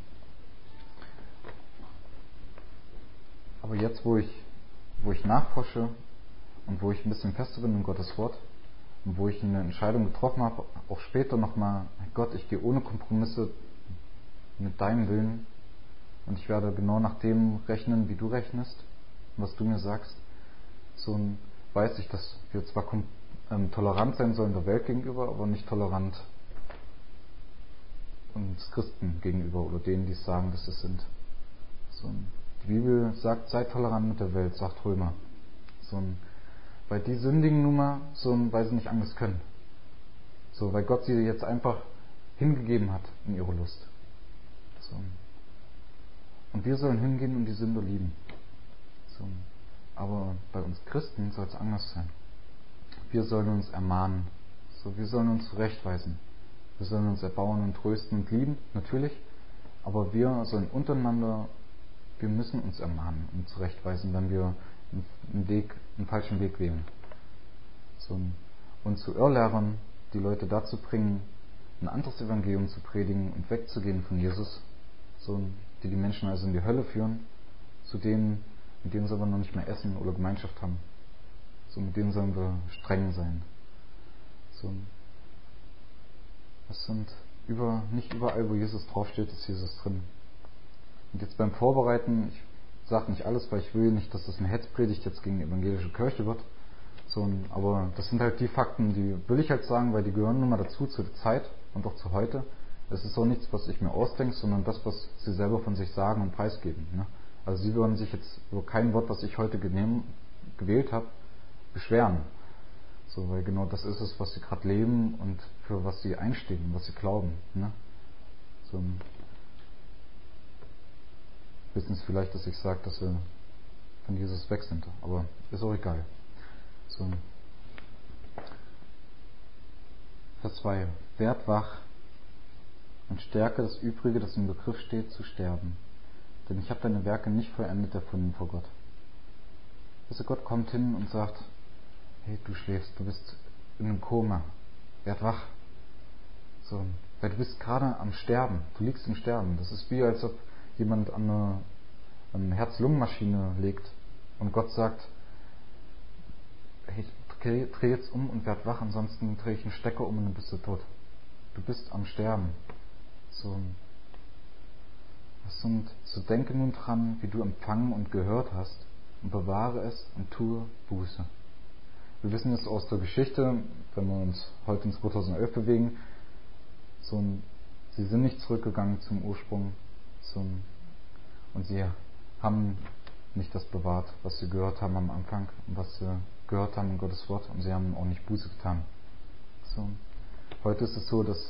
aber jetzt, wo ich, wo ich nachforsche und wo ich ein bisschen fester bin in Gottes Wort und wo ich eine Entscheidung getroffen habe, auch später nochmal, Gott, ich gehe ohne Kompromisse mit deinem Willen und ich werde genau nach dem rechnen, wie du rechnest, was du mir sagst, so weiß ich, dass wir zwar ähm, tolerant sein sollen der Welt gegenüber, aber nicht tolerant uns Christen gegenüber oder denen, die es sagen, dass es sind. So, die Bibel sagt, sei tolerant mit der Welt, sagt Römer. So, weil die sündigen nun mal, so, weil sie nicht anders können. So, weil Gott sie jetzt einfach hingegeben hat in ihre Lust. So. Und wir sollen hingehen und die Sünder lieben. So. Aber bei uns Christen soll es anders sein. Wir sollen uns ermahnen. So, wir sollen uns zurechtweisen. Wir sollen uns erbauen und trösten und lieben, natürlich. Aber wir sollen untereinander, wir müssen uns ermahnen und zurechtweisen, wenn wir einen Weg, einen falschen Weg wählen. So, und zu Irrlehrern, die Leute dazu bringen, ein anderes Evangelium zu predigen und wegzugehen von Jesus, so, die die Menschen also in die Hölle führen, zu denen, mit denen sollen wir noch nicht mehr essen oder Gemeinschaft haben. So, mit denen sollen wir streng sein. So, das sind über, nicht überall, wo Jesus draufsteht, ist Jesus drin. Und jetzt beim Vorbereiten, ich sage nicht alles, weil ich will nicht, dass das eine Hetzpredigt jetzt gegen die evangelische Kirche wird. So, aber das sind halt die Fakten, die will ich halt sagen, weil die gehören nun mal dazu, zu der Zeit und auch zu heute. Es ist auch nichts, was ich mir ausdenke, sondern das, was sie selber von sich sagen und preisgeben. Ne? Also sie würden sich jetzt über kein Wort, was ich heute genehm, gewählt habe, beschweren. So, weil genau das ist es, was sie gerade leben und für was sie einstehen, was sie glauben. Ne? So wissen es vielleicht, dass ich sage, dass wir von Jesus weg sind, aber ist auch egal. So. Vers zwei. Werd wach und stärke das Übrige, das im Begriff steht, zu sterben. Denn ich habe deine Werke nicht vollendet erfunden vor Gott. Also Gott kommt hin und sagt, hey, du schläfst, du bist in einem Koma. Werd wach. So, weil du bist gerade am Sterben. Du liegst im Sterben. Das ist wie, als ob jemand an eine, eine Herz-Lungen-Maschine legt und Gott sagt, hey, dreh, dreh jetzt um und werd wach, ansonsten drehe ich einen Stecker um und dann bist du tot. Du bist am Sterben. So, und so denke nun dran, wie du empfangen und gehört hast, und bewahre es und tue Buße. Wir wissen es aus der Geschichte, wenn wir uns heute in zweitausendelf bewegen, so, sie sind nicht zurückgegangen zum Ursprung, so, und sie haben nicht das bewahrt, was sie gehört haben am Anfang und was sie gehört haben in Gottes Wort, und sie haben auch nicht Buße getan. So, heute ist es so, dass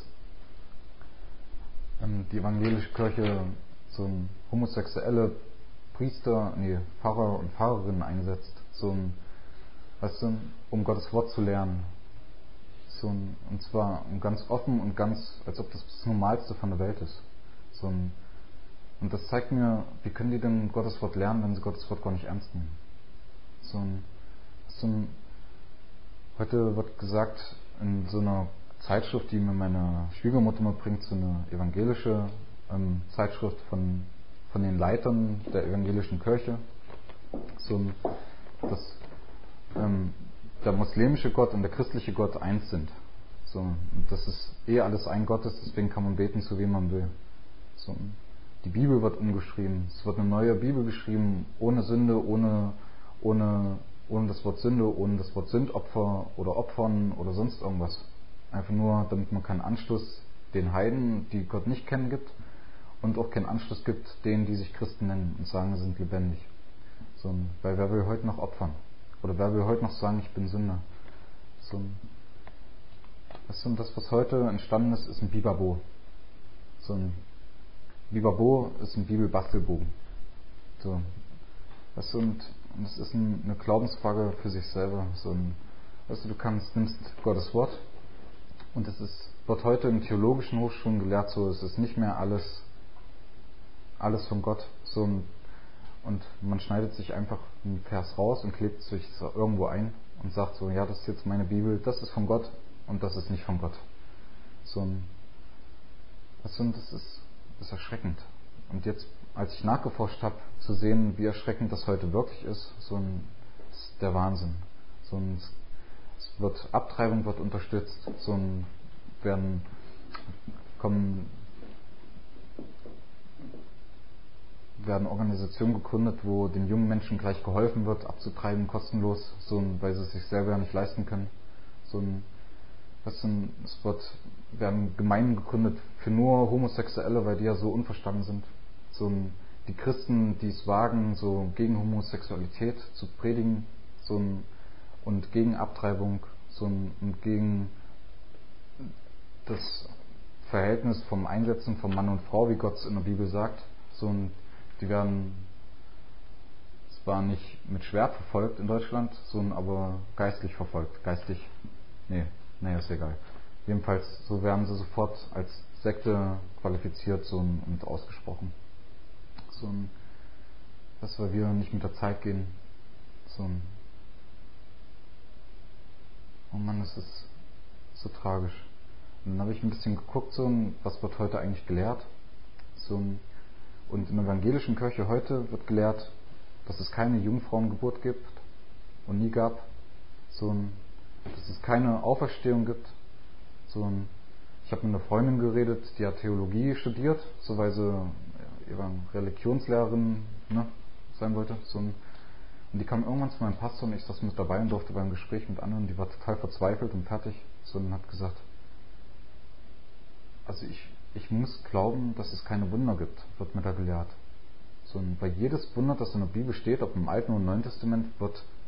ähm, die evangelische Kirche so ein homosexuelle Priester, nee, Pfarrer und Pfarrerinnen einsetzt, so ein, weißt du, um Gottes Wort zu lernen. So ein, und zwar ganz offen und ganz, als ob das das Normalste von der Welt ist. So ein, und das zeigt mir, wie können die denn Gottes Wort lernen, wenn sie Gottes Wort gar nicht ernst nehmen. So ein, so ein, heute wird gesagt, in so einer Zeitschrift, die mir meine Schwiegermutter mal bringt, so eine evangelische ähm, Zeitschrift von, von den Leitern der evangelischen Kirche, so, dass ähm, der muslimische Gott und der christliche Gott eins sind. So, und das ist eh alles ein Gott ist, deswegen kann man beten, so wie man will. So, die Bibel wird umgeschrieben, es wird eine neue Bibel geschrieben, ohne Sünde, ohne, ohne, ohne das Wort Sünde, ohne das Wort Sündopfer oder Opfern oder sonst irgendwas. Einfach nur, damit man keinen Anschluss den Heiden, die Gott nicht kennen, gibt, und auch keinen Anschluss gibt denen, die sich Christen nennen und sagen, sie sind lebendig. So, weil wer will heute noch opfern? Oder wer will heute noch sagen, ich bin Sünder? So, das, und das, was heute entstanden ist, ist ein Bibabo. So ein Bibabo ist ein Bibelbastelbogen. So, das, und, und das ist ein, eine Glaubensfrage für sich selber. So ein, weißt du, du kannst, nimmst Gottes Wort, und es ist, wird heute in theologischen Hochschulen gelehrt, so, es ist nicht mehr alles, alles von Gott. So, und man schneidet sich einfach einen Vers raus und klebt sich so irgendwo ein und sagt so, ja, das ist jetzt meine Bibel, das ist von Gott und das ist nicht von Gott. So, das ist, das ist erschreckend. Und jetzt, als ich nachgeforscht habe, zu sehen, wie erschreckend das heute wirklich ist, so ein, das ist der Wahnsinn. So ein, es wird, Abtreibung wird unterstützt, so ein, werden, kommen, werden Organisationen gegründet, wo den jungen Menschen gleich geholfen wird, abzutreiben, kostenlos, so ein, weil sie es sich selber ja nicht leisten können. So ein, was ein, es wird, werden Gemeinden gegründet für nur Homosexuelle, weil die ja so unverstanden sind. So ein, die Christen, die es wagen, so gegen Homosexualität zu predigen, so ein, und gegen Abtreibung, so ein, und gegen das Verhältnis vom Einsetzen von Mann und Frau, wie Gott es in der Bibel sagt, so ein, die werden zwar nicht mit Schwert verfolgt in Deutschland, sondern aber geistlich verfolgt. Geistlich? Nee, nee, ist egal. Jedenfalls, so werden sie sofort als Sekte qualifiziert so ein, und ausgesprochen. So ein, dass wir nicht mit der Zeit gehen. So ein, oh Mann, das ist so tragisch. Und dann habe ich ein bisschen geguckt, so ein, was wird heute eigentlich gelehrt. So ein, und in der evangelischen Kirche heute wird gelehrt, dass es keine Jungfrauengeburt gibt und nie gab. So ein, dass es keine Auferstehung gibt. So ein, ich habe mit einer Freundin geredet, die hat Theologie studiert, so weil sie ja, Religionslehrerin ne, sein wollte. So ein, und die kam irgendwann zu meinem Pastor und ich saß mit dabei und durfte beim Gespräch mit anderen, die war total verzweifelt und fertig. So und hat gesagt, also ich, ich muss glauben, dass es keine Wunder gibt, wird mir da gelehrt. So, und bei jedes Wunder, das in der Bibel steht, ob im Alten oder im Neuen Testament, wird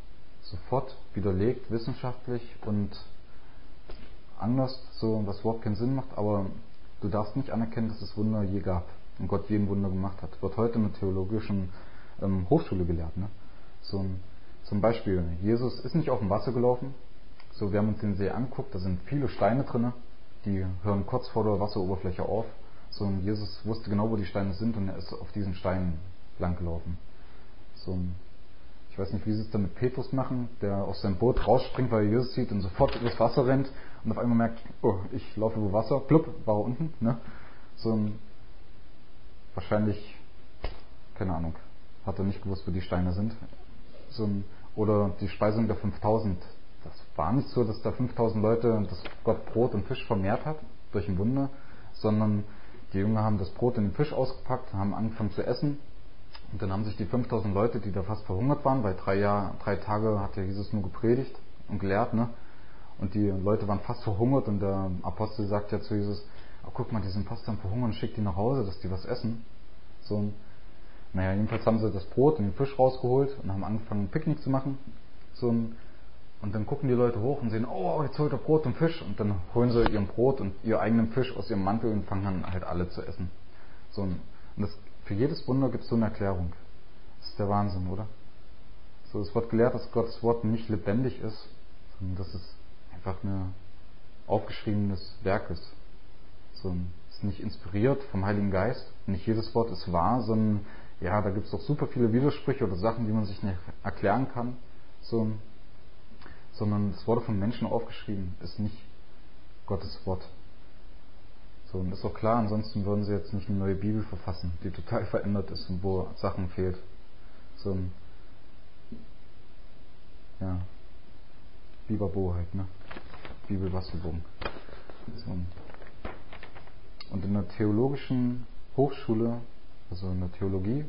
sofort widerlegt, wissenschaftlich und anders, so das Wort keinen Sinn macht, aber du darfst nicht anerkennen, dass es Wunder je gab und Gott je ein Wunder gemacht hat. Wird heute in der theologischen ähm, Hochschule gelehrt. Ne? So ein, zum Beispiel, Jesus ist nicht auf dem Wasser gelaufen. So, wir haben uns den See angeguckt, da sind viele Steine drin, die hören kurz vor der Wasseroberfläche auf. So, und Jesus wusste genau, wo die Steine sind und er ist auf diesen Steinen lang gelaufen. So, ich weiß nicht, wie sie es dann mit Petrus machen, der aus seinem Boot rausspringt, weil er Jesus sieht und sofort übers Wasser rennt und auf einmal merkt, oh, ich laufe über Wasser, plupp, war er unten. Ne? So ein, wahrscheinlich, keine Ahnung, hat er nicht gewusst, wo die Steine sind. So ein, oder die Speisung der fünftausend. Das war nicht so, dass da fünftausend Leute, dass Gott Brot und Fisch vermehrt hat, durch ein Wunder, sondern die Jünger haben das Brot und den Fisch ausgepackt, haben angefangen zu essen und dann haben sich die fünftausend Leute, die da fast verhungert waren, weil drei, Jahr, drei Tage hat ja Jesus nur gepredigt und gelehrt, ne? Und die Leute waren fast verhungert und der Apostel sagt ja zu Jesus, oh, guck mal, die sind fast am Verhungern, schick die nach Hause, dass die was essen. So ein, naja, jedenfalls haben sie das Brot und den Fisch rausgeholt und haben angefangen, ein Picknick zu machen. So ein, und dann gucken die Leute hoch und sehen, oh, jetzt holt er Brot und Fisch. Und dann holen sie ihren Brot und ihr eigenen Fisch aus ihrem Mantel und fangen dann halt alle zu essen. So, und das, für jedes Wunder gibt es so eine Erklärung. Das ist der Wahnsinn, oder? So, es wird gelehrt, dass Gottes Wort nicht lebendig ist, sondern dass es einfach ein aufgeschriebenes Werk ist. So, es ist nicht inspiriert vom Heiligen Geist. Nicht jedes Wort ist wahr, sondern ja, da gibt es doch super viele Widersprüche oder Sachen, die man sich nicht erklären kann. So, sondern es wurde von Menschen aufgeschrieben, ist nicht Gottes Wort. So, und ist auch klar, ansonsten würden sie jetzt nicht eine neue Bibel verfassen, die total verändert ist und wo Sachen fehlt. So, ja, Bibabo halt, ne? Bibel Wasserbogen. So. Und in der theologischen Hochschule, also in der Theologie,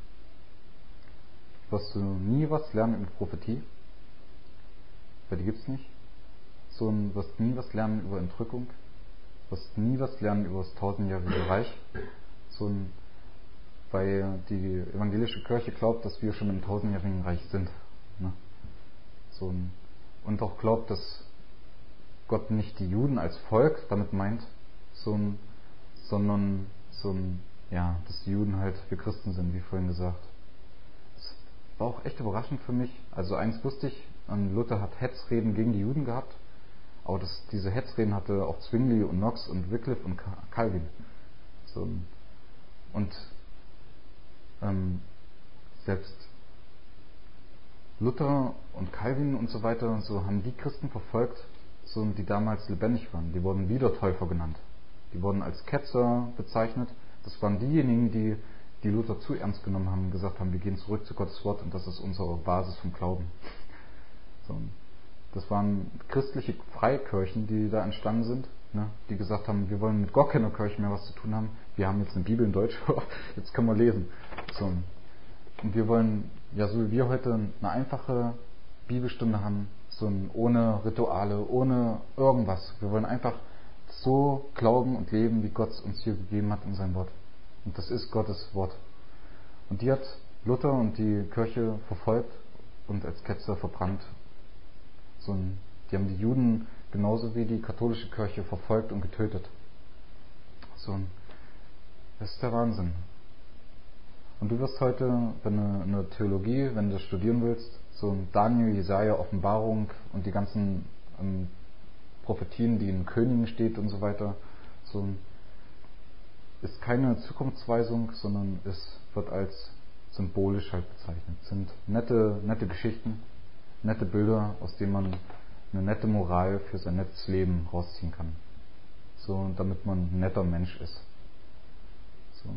wirst du nie was lernen über Prophetie, weil die gibt's nicht. So, du wirst nie was lernen über Entrückung, wirst nie was lernen über das tausendjährige Reich, so, weil die evangelische Kirche glaubt, dass wir schon im tausendjährigen Reich sind. Ne? So, und auch glaubt, dass Gott nicht die Juden als Volk damit meint, so, sondern so, ja, dass die Juden halt wir Christen sind, wie vorhin gesagt. Das war auch echt überraschend für mich. Also eins wusste ich, Luther hat Hetzreden gegen die Juden gehabt, aber das, diese Hetzreden hatte auch Zwingli und Knox und Wycliffe und Calvin. So, und ähm, selbst Luther und Calvin und so weiter, so haben die Christen verfolgt, so, die damals lebendig waren. Die wurden Wiedertäufer genannt. Die wurden als Ketzer bezeichnet. Das waren diejenigen, die die Luther zu ernst genommen haben und gesagt haben, wir gehen zurück zu Gottes Wort und das ist unsere Basis vom Glauben. So, das waren christliche Freikirchen, die da entstanden sind, ne, die gesagt haben, wir wollen mit gar keiner Kirche mehr was zu tun haben. Wir haben jetzt eine Bibel in Deutsch, jetzt können wir lesen. So, und wir wollen, ja, so wie wir heute eine einfache Bibelstunde haben, so ohne Rituale, ohne irgendwas. Wir wollen einfach so glauben und leben, wie Gott es uns hier gegeben hat in seinem Wort. Und das ist Gottes Wort. Und die hat Luther und die Kirche verfolgt und als Ketzer verbrannt. So, die haben die Juden genauso wie die katholische Kirche verfolgt und getötet. So, das ist der Wahnsinn. Und du wirst heute, wenn du in der Theologie, wenn du das studieren willst, so Daniel, Jesaja, Offenbarung und die ganzen ähm, Prophetien, die in Königen steht und so weiter, so ist keine Zukunftsweisung, sondern es wird als symbolisch halt bezeichnet. Es sind nette, nette Geschichten, nette Bilder, aus denen man eine nette Moral für sein nettes Leben rausziehen kann. So, damit man ein netter Mensch ist. So.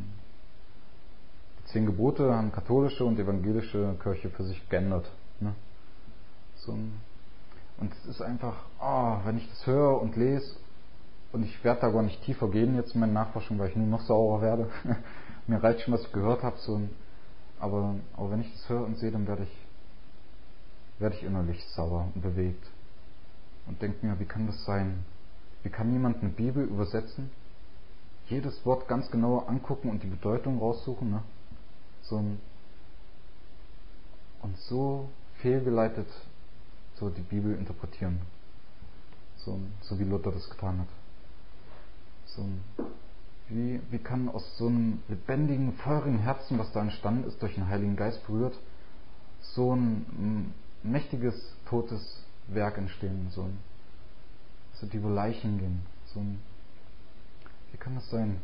Die zehn Gebote haben katholische und evangelische Kirche für sich geändert. Ne? So. Und es ist einfach, oh, wenn ich das höre und lese, und ich werde da gar nicht tiefer gehen jetzt in meine Nachforschung, weil ich nur noch saurer werde. Mir reicht schon, was ich gehört habe. So, aber, aber wenn ich das höre und sehe, dann werde ich, werde ich innerlich sauer und bewegt. Und denke mir, wie kann das sein? Wie kann jemand eine Bibel übersetzen? Jedes Wort ganz genau angucken und die Bedeutung raussuchen, ne? So, und so fehlgeleitet so die Bibel interpretieren. So, so wie Luther das getan hat. So, wie, wie kann aus so einem lebendigen, feurigen Herzen, was da entstanden ist, durch den Heiligen Geist berührt, so ein mächtiges, totes Werk entstehen, so ein, so die wo Leichen gehen. So ein, wie kann das sein?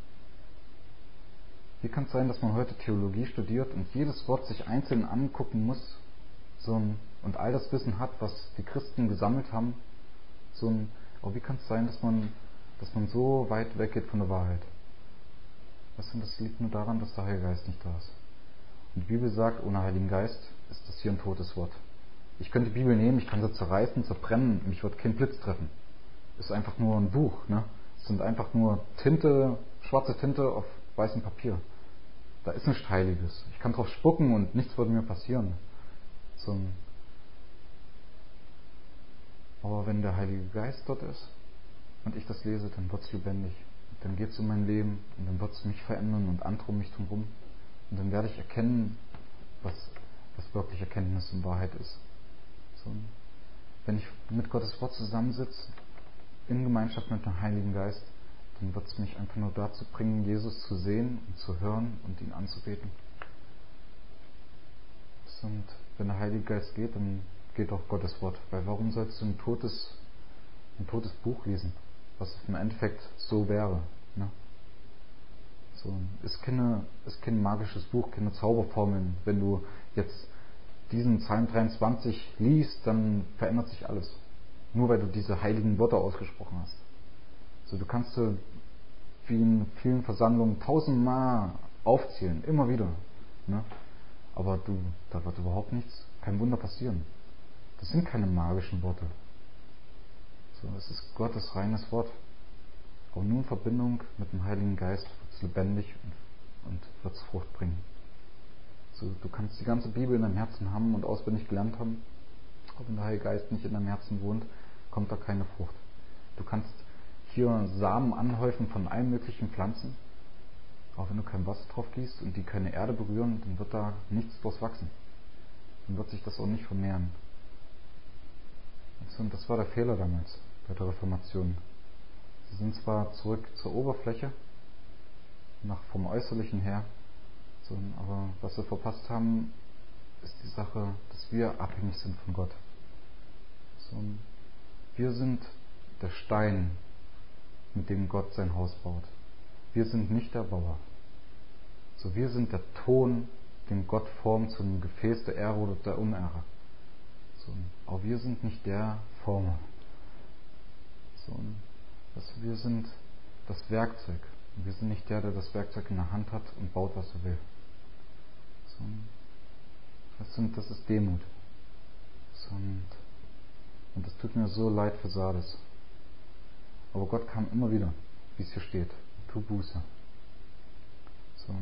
Wie kann es sein, dass man heute Theologie studiert und jedes Wort sich einzeln angucken muss, so ein, und all das Wissen hat, was die Christen gesammelt haben? So ein, aber wie kann es sein, dass man, dass man so weit weggeht von der Wahrheit? Weißt du, das liegt nur daran, dass der Heilige Geist nicht da ist. Und die Bibel sagt, ohne Heiligen Geist ist das hier ein totes Wort. Ich könnte die Bibel nehmen, ich kann sie zerreißen, zerbrennen, mich wird kein Blitz treffen. Ist einfach nur ein Buch, ne? Es sind einfach nur Tinte, schwarze Tinte auf weißem Papier. Da ist nichts Heiliges. Ich kann drauf spucken und nichts würde mir passieren. So ein Aber wenn der Heilige Geist dort ist und ich das lese, dann wird es lebendig. Dann geht es um mein Leben und dann wird es mich verändern und andere um mich drumherum. Und dann werde ich erkennen, was, was wirklich Erkenntnis und Wahrheit ist. So, wenn ich mit Gottes Wort zusammensitze, in Gemeinschaft mit dem Heiligen Geist, dann wird es mich einfach nur dazu bringen, Jesus zu sehen und zu hören und ihn anzubeten. Und wenn der Heilige Geist geht, dann geht auch Gottes Wort. Weil warum sollst du ein totes, ein totes Buch lesen, was im Endeffekt so wäre? Ne? So, ist, keine, ist kein magisches Buch, keine Zauberformeln. Wenn du jetzt diesen Psalm dreiundzwanzig liest, dann verändert sich alles. Nur weil du diese heiligen Worte ausgesprochen hast. So, du kannst du wie in vielen Versammlungen tausendmal aufzählen, immer wieder. Ne? Aber du, da wird überhaupt nichts, kein Wunder passieren. Das sind keine magischen Worte. So, es ist Gottes reines Wort. Aber nur in Verbindung mit dem Heiligen Geist wird es lebendig und, und wird es Frucht bringen. So, du kannst die ganze Bibel in deinem Herzen haben und auswendig gelernt haben, aber wenn der Heilige Geist nicht in deinem Herzen wohnt, kommt da keine Frucht. Du kannst hier Samen anhäufen von allen möglichen Pflanzen, aber wenn du kein Wasser drauf gießt und die keine Erde berühren, dann wird da nichts draus wachsen. Dann wird sich das auch nicht vermehren. Und das war der Fehler damals bei der Reformation. Sie sind zwar zurück zur Oberfläche, nach vom Äußerlichen her, so, aber was sie verpasst haben, ist die Sache, dass wir abhängig sind von Gott. So, wir sind der Stein, mit dem Gott sein Haus baut. Wir sind nicht der Bauer. So, wir sind der Ton, den Gott formt zu einem Gefäß der Ehre oder der Unehre. So, aber wir sind nicht der Former. So, also wir sind das Werkzeug. Wir sind nicht der, der das Werkzeug in der Hand hat und baut, was er will. So, das, sind, das ist Demut. So, und, und das tut mir so leid für Sardes. Aber Gott kam immer wieder, wie es hier steht. Tu Buße. So.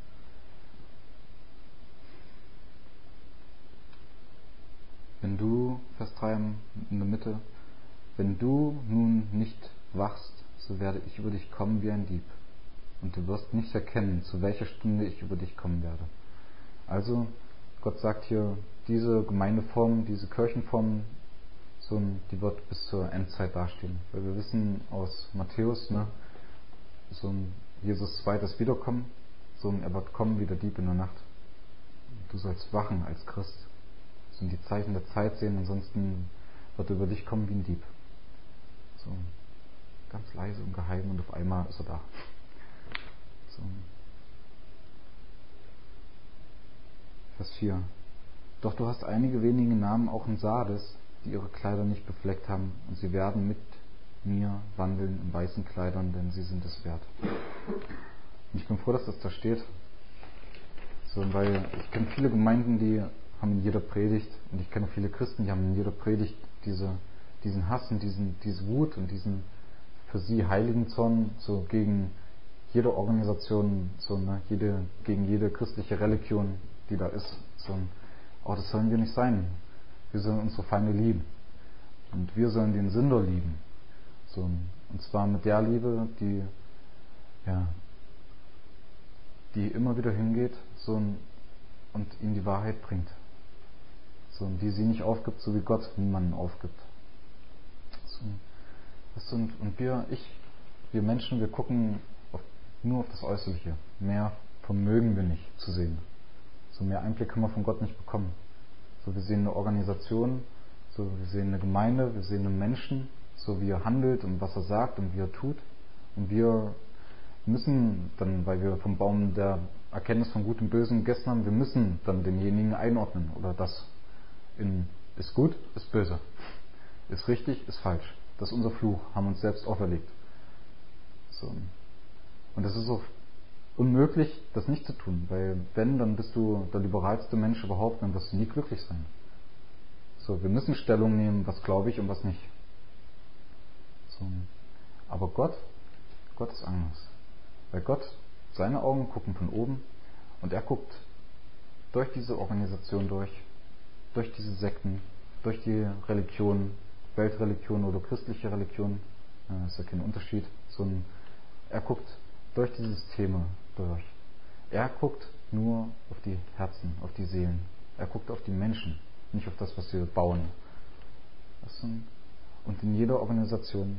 Wenn du, Vers drei in der Mitte, wenn du nun nicht wachst, so werde ich über dich kommen wie ein Dieb. Und du wirst nicht erkennen, zu welcher Stunde ich über dich kommen werde. Also, Gott sagt hier, diese Gemeindeform, diese Kirchenform, so, die wird bis zur Endzeit dastehen. Weil wir wissen aus Matthäus, ne, so ein Jesus zweites Wiederkommen, so ein er wird kommen wie der Dieb in der Nacht. Du sollst wachen als Christ. So die Zeichen der Zeit sehen, ansonsten wird er über dich kommen wie ein Dieb. So ganz leise und geheim und auf einmal ist er da. So. Vers vier. Doch du hast einige wenige Namen auch in Sardes, die ihre Kleider nicht befleckt haben, und sie werden mit mir wandeln in weißen Kleidern, denn sie sind es wert. Und ich bin froh, dass das da steht. So, weil ich kenne viele Gemeinden, die haben in jeder Predigt, und ich kenne viele Christen, die haben in jeder Predigt diese, diesen Hass und diesen, diese Wut und diesen für sie heiligen Zorn so gegen jede Organisation, so, ne, jede, gegen jede christliche Religion, die da ist. So, oh, das sollen wir nicht sein. Wir sollen unsere Feinde lieben. Und wir sollen den Sünder lieben. So, und zwar mit der Liebe, die, ja, die immer wieder hingeht, so, und ihm die Wahrheit bringt. So, die sie nicht aufgibt, so wie Gott niemanden aufgibt. So, weißt du, und, und wir, ich, wir Menschen, wir gucken auf, nur auf das Äußerliche. Mehr vermögen wir nicht zu sehen. So mehr Einblick können wir von Gott nicht bekommen. So, wir sehen eine Organisation, so, wir sehen eine Gemeinde, wir sehen einen Menschen, so wie er handelt und was er sagt und wie er tut. Und wir müssen dann, weil wir vom Baum der Erkenntnis von Gut und Bösen gegessen haben, wir müssen dann denjenigen einordnen oder das in ist gut, ist böse, ist richtig, ist falsch. Das ist unser Fluch, haben uns selbst auferlegt. So. Und es ist auch unmöglich, das nicht zu tun, weil wenn, dann bist du der liberalste Mensch überhaupt, dann wirst du nie glücklich sein. So, wir müssen Stellung nehmen, was glaube ich und was nicht. So. Aber Gott, Gott ist anders. Weil Gott, seine Augen gucken von oben und er guckt durch diese Organisation durch, durch diese Sekten, durch die Religion, Weltreligion oder christliche Religion, äh, ist ja kein Unterschied, so ein, er guckt durch die Systeme durch. Er guckt nur auf die Herzen, auf die Seelen. Er guckt auf die Menschen, nicht auf das, was wir bauen. Und in jeder Organisation,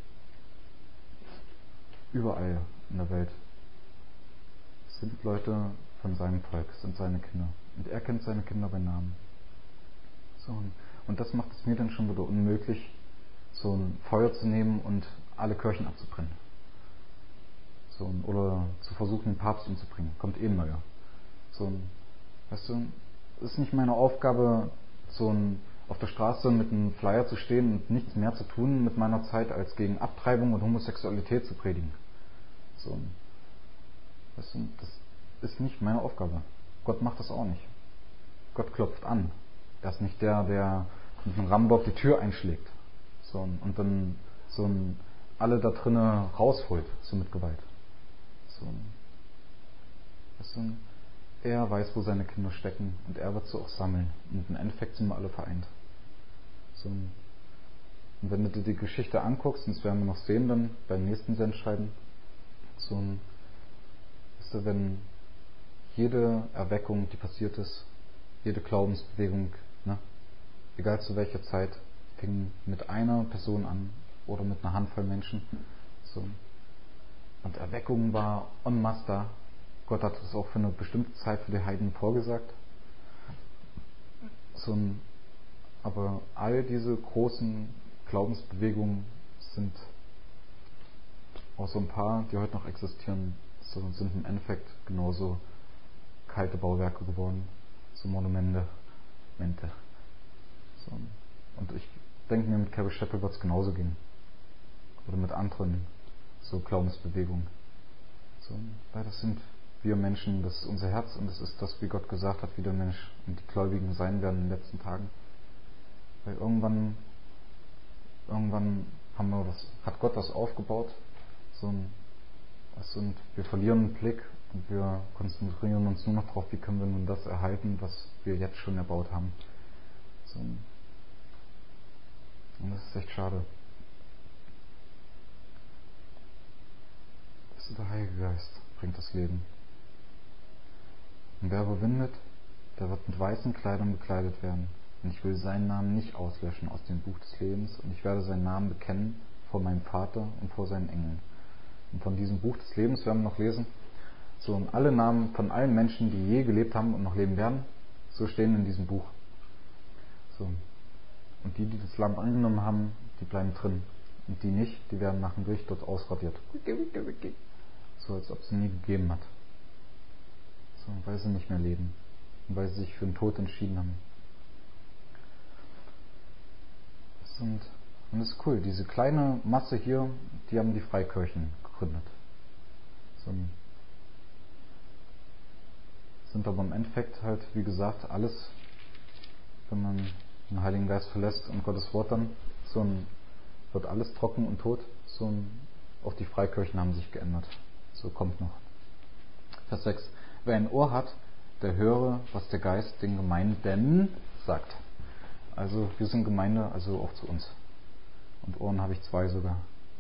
überall in der Welt, sind Leute von seinem Volk, sind seine Kinder. Und er kennt seine Kinder bei Namen. So, und das macht es mir dann schon wieder unmöglich, so ein Feuer zu nehmen und alle Kirchen abzubrennen. So, oder zu versuchen, den Papst umzubringen. Kommt eh ein neuer. So, weißt du, es ist nicht meine Aufgabe, so ein, auf der Straße mit einem Flyer zu stehen und nichts mehr zu tun mit meiner Zeit, als gegen Abtreibung und Homosexualität zu predigen. So, weißt du, das ist nicht meine Aufgabe. Gott macht das auch nicht. Gott klopft an. Er ist nicht der, der mit einem Rambock die Tür einschlägt. So, und dann so ein, alle da drinnen rausholt, so mit Gewalt. So, weißt du, er weiß, wo seine Kinder stecken und er wird sie auch sammeln. Und im Endeffekt sind wir alle vereint. So, und wenn du dir die Geschichte anguckst, und das werden wir noch sehen dann beim nächsten Sendschreiben, so ein, weißt du, wenn jede Erweckung, die passiert ist, jede Glaubensbewegung, ne, egal zu welcher Zeit, fing mit einer Person an oder mit einer Handvoll Menschen. So. Und Erweckung war en masse da. Gott hat es auch für eine bestimmte Zeit für die Heiden vorgesagt. So ein, aber all diese großen Glaubensbewegungen sind, auch so ein paar, die heute noch existieren, so sind im Endeffekt genauso kalte Bauwerke geworden, so Monumente. Monumente. So. Und ich denke mir, mit Carrie Chapel wird es genauso gehen. Oder mit anderen so Glaubensbewegungen. So, weil das sind wir Menschen, das ist unser Herz und das ist das, wie Gott gesagt hat, wie der Mensch und die Gläubigen sein werden in den letzten Tagen. Weil irgendwann, irgendwann haben wir was, hat Gott was aufgebaut, so ein, was sind, wir verlieren den Blick und wir konzentrieren uns nur noch darauf, wie können wir nun das erhalten, was wir jetzt schon erbaut haben. So, und das ist echt schade. Das ist der Heilige Geist, bringt das Leben. Und wer überwindet, der wird mit weißen Kleidern bekleidet werden. Und ich will seinen Namen nicht auslöschen aus dem Buch des Lebens. Und ich werde seinen Namen bekennen vor meinem Vater und vor seinen Engeln. Und von diesem Buch des Lebens werden wir noch lesen. So, und alle Namen von allen Menschen, die je gelebt haben und noch leben werden, so stehen in diesem Buch. So. Und die, die das Lamm angenommen haben, die bleiben drin. Und die nicht, die werden nach dem Gericht dort ausradiert. So, als ob es sie nie gegeben hat. So, weil sie nicht mehr leben. Und weil sie sich für den Tod entschieden haben. Das sind, und das ist cool. Diese kleine Masse hier, die haben die Freikirchen gegründet. So, sind aber im Endeffekt halt, wie gesagt, alles, wenn man den Heiligen Geist verlässt und Gottes Wort dann, so ein, wird alles trocken und tot. So ein, auch die Freikirchen haben sich geändert. So kommt noch. Vers sechs. Wer ein Ohr hat, der höre, was der Geist den Gemeinden sagt. Also wir sind Gemeinde, also auch zu uns. Und Ohren habe ich zwei sogar.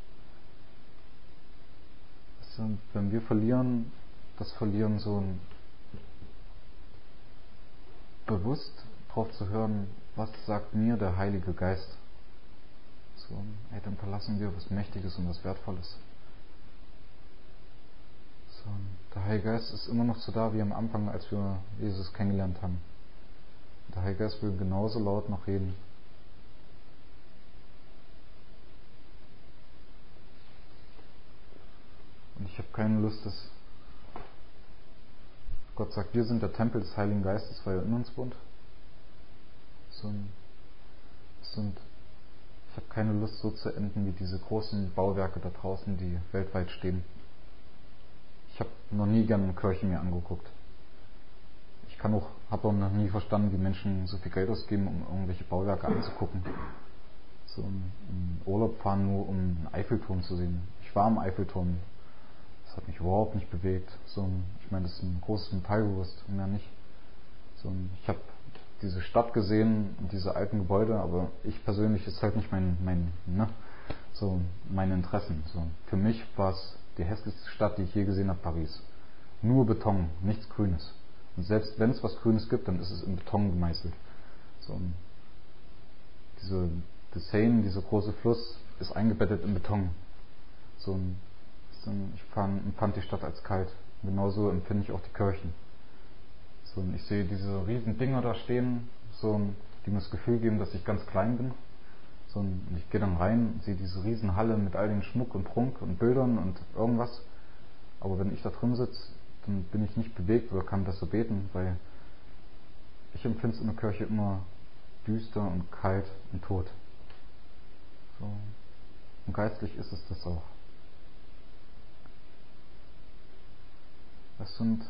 Also, wenn wir verlieren, das Verlieren so ein bewusst drauf zu hören, was sagt mir der Heilige Geist. So, ey, dann verlassen wir was Mächtiges und was Wertvolles. So, der Heilige Geist ist immer noch so da wie am Anfang, als wir Jesus kennengelernt haben. Der Heilige Geist will genauso laut noch reden. Und ich habe keine Lust, dass Gott sagt, wir sind der Tempel des Heiligen Geistes, weil er in uns wohnt. So ein, so ein, ich habe keine Lust, so zu enden wie diese großen Bauwerke da draußen, die weltweit stehen. Ich habe noch nie gerne Kirchen mir angeguckt. Ich kann auch, habe auch noch nie verstanden, wie Menschen so viel Geld ausgeben, um irgendwelche Bauwerke anzugucken. So in Urlaub fahren, nur um einen Eiffelturm zu sehen. Ich war am Eiffelturm. Das hat mich überhaupt nicht bewegt. So ein, ich meine, das ist ein großes Metallgerüst, mehr nicht. So ein, ich habe diese Stadt gesehen und diese alten Gebäude, aber ich persönlich ist halt nicht mein, mein, ne, so meine Interessen. So für mich war es die hässlichste Stadt, die ich je gesehen habe, Paris. Nur Beton, nichts Grünes. Und selbst wenn es was Grünes gibt, dann ist es in Beton gemeißelt. So ein, diese die Seine, dieser große Fluss, ist eingebettet in Beton. So ein Ich empfand die Stadt als kalt. Genauso empfinde ich auch die Kirchen. So, ich sehe diese riesen Dinger da stehen, so, die mir das Gefühl geben, dass ich ganz klein bin. So, und ich gehe dann rein und sehe diese riesen Halle mit all den Schmuck und Prunk und Bildern und irgendwas. Aber wenn ich da drin sitze, dann bin ich nicht bewegt oder kann besser beten, weil ich empfinde es in der Kirche immer düster und kalt und tot. So. Und geistlich ist es das auch. Das sind,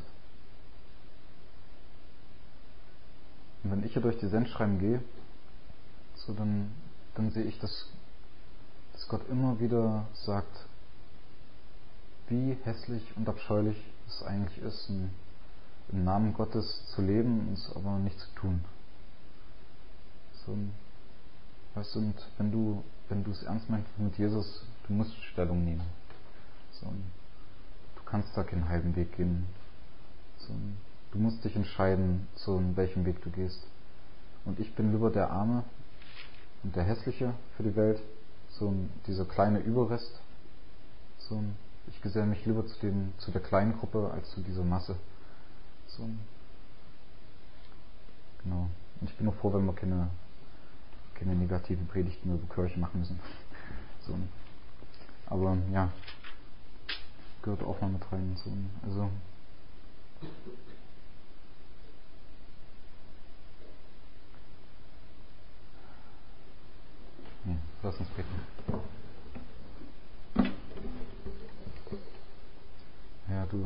und wenn ich hier durch die Sendschreiben gehe, so dann, dann sehe ich, dass, dass Gott immer wieder sagt, wie hässlich und abscheulich es eigentlich ist, im, im Namen Gottes zu leben und es aber nicht zu tun. So, weißt du, und wenn du, wenn du es ernst meinst mit Jesus, du musst Stellung nehmen. So, du kannst da keinen halben Weg gehen. So, du musst dich entscheiden, so in welchem Weg du gehst. Und ich bin lieber der Arme und der Hässliche für die Welt, so dieser kleine Überrest. So, ich geselle mich lieber zu, den, zu der kleinen Gruppe als zu dieser Masse. So, genau. Und ich bin auch froh, wenn wir keine, keine negativen Predigten über Kirche machen müssen. So, aber ja, gehört auch mal mit rein. So, also ja, lass uns beten. Ja, du,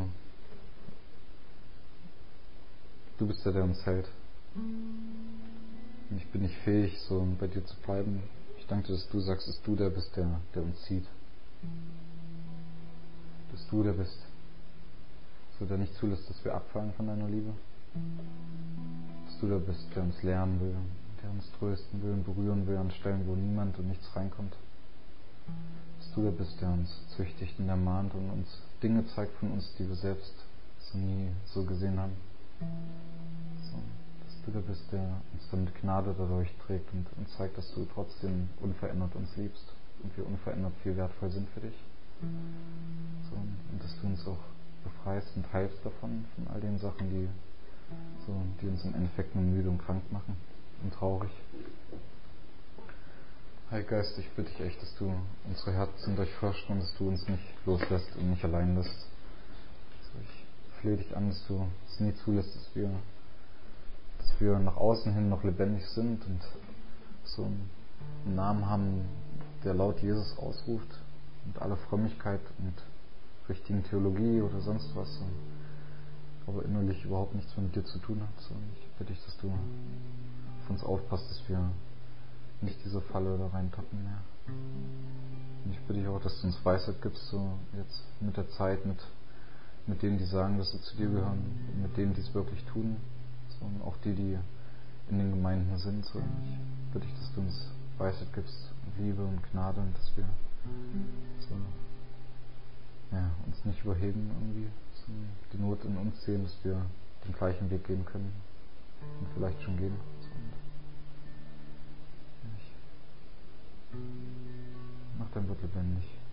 du bist der, der uns hält. Und ich bin nicht fähig, so bei dir zu bleiben. Ich danke dir, dass du sagst, dass du der bist, der, der uns zieht. Dass du der bist, so der nicht zulässt, dass wir abfallen von deiner Liebe. Dass du der bist, der uns lernen will, der uns trösten will und berühren will an Stellen, wo niemand und nichts reinkommt. Dass du der bist, der uns züchtigt und ermahnt und uns Dinge zeigt von uns, die wir selbst so nie so gesehen haben. So, dass du der bist, der uns dann mit Gnade dadurch trägt und uns zeigt, dass du trotzdem unverändert uns liebst und wir unverändert viel wertvoll sind für dich. So, und dass du uns auch befreist und heilst davon, von all den Sachen, die, so, die uns im Endeffekt nur müde und krank machen und traurig. Heiliger Geist, ich bitte dich echt, dass du unsere Herzen durchforscht und dass du uns nicht loslässt und nicht allein lässt. Also ich flehe dich an, dass du es nie zulässt, dass wir, dass wir nach außen hin noch lebendig sind und so einen Namen haben, der laut Jesus ausruft und alle Frömmigkeit und richtigen Theologie oder sonst was, aber innerlich überhaupt nichts mit dir zu tun hat. So, ich bitte dich, dass du auf uns aufpasst, dass wir nicht diese Falle da reintappen mehr. Und ich bitte dich auch, dass du uns Weisheit gibst, so jetzt mit der Zeit, mit, mit denen, die sagen, dass sie zu dir gehören, und mit denen, die es wirklich tun, so, und auch die, die in den Gemeinden sind. So, ich bitte dich, dass du uns Weisheit gibst und Liebe und Gnade und dass wir so, ja, uns nicht überheben irgendwie, so, die Not in uns sehen, dass wir den gleichen Weg gehen können und vielleicht schon gehen. So, und Bewusstsein wird lebendig.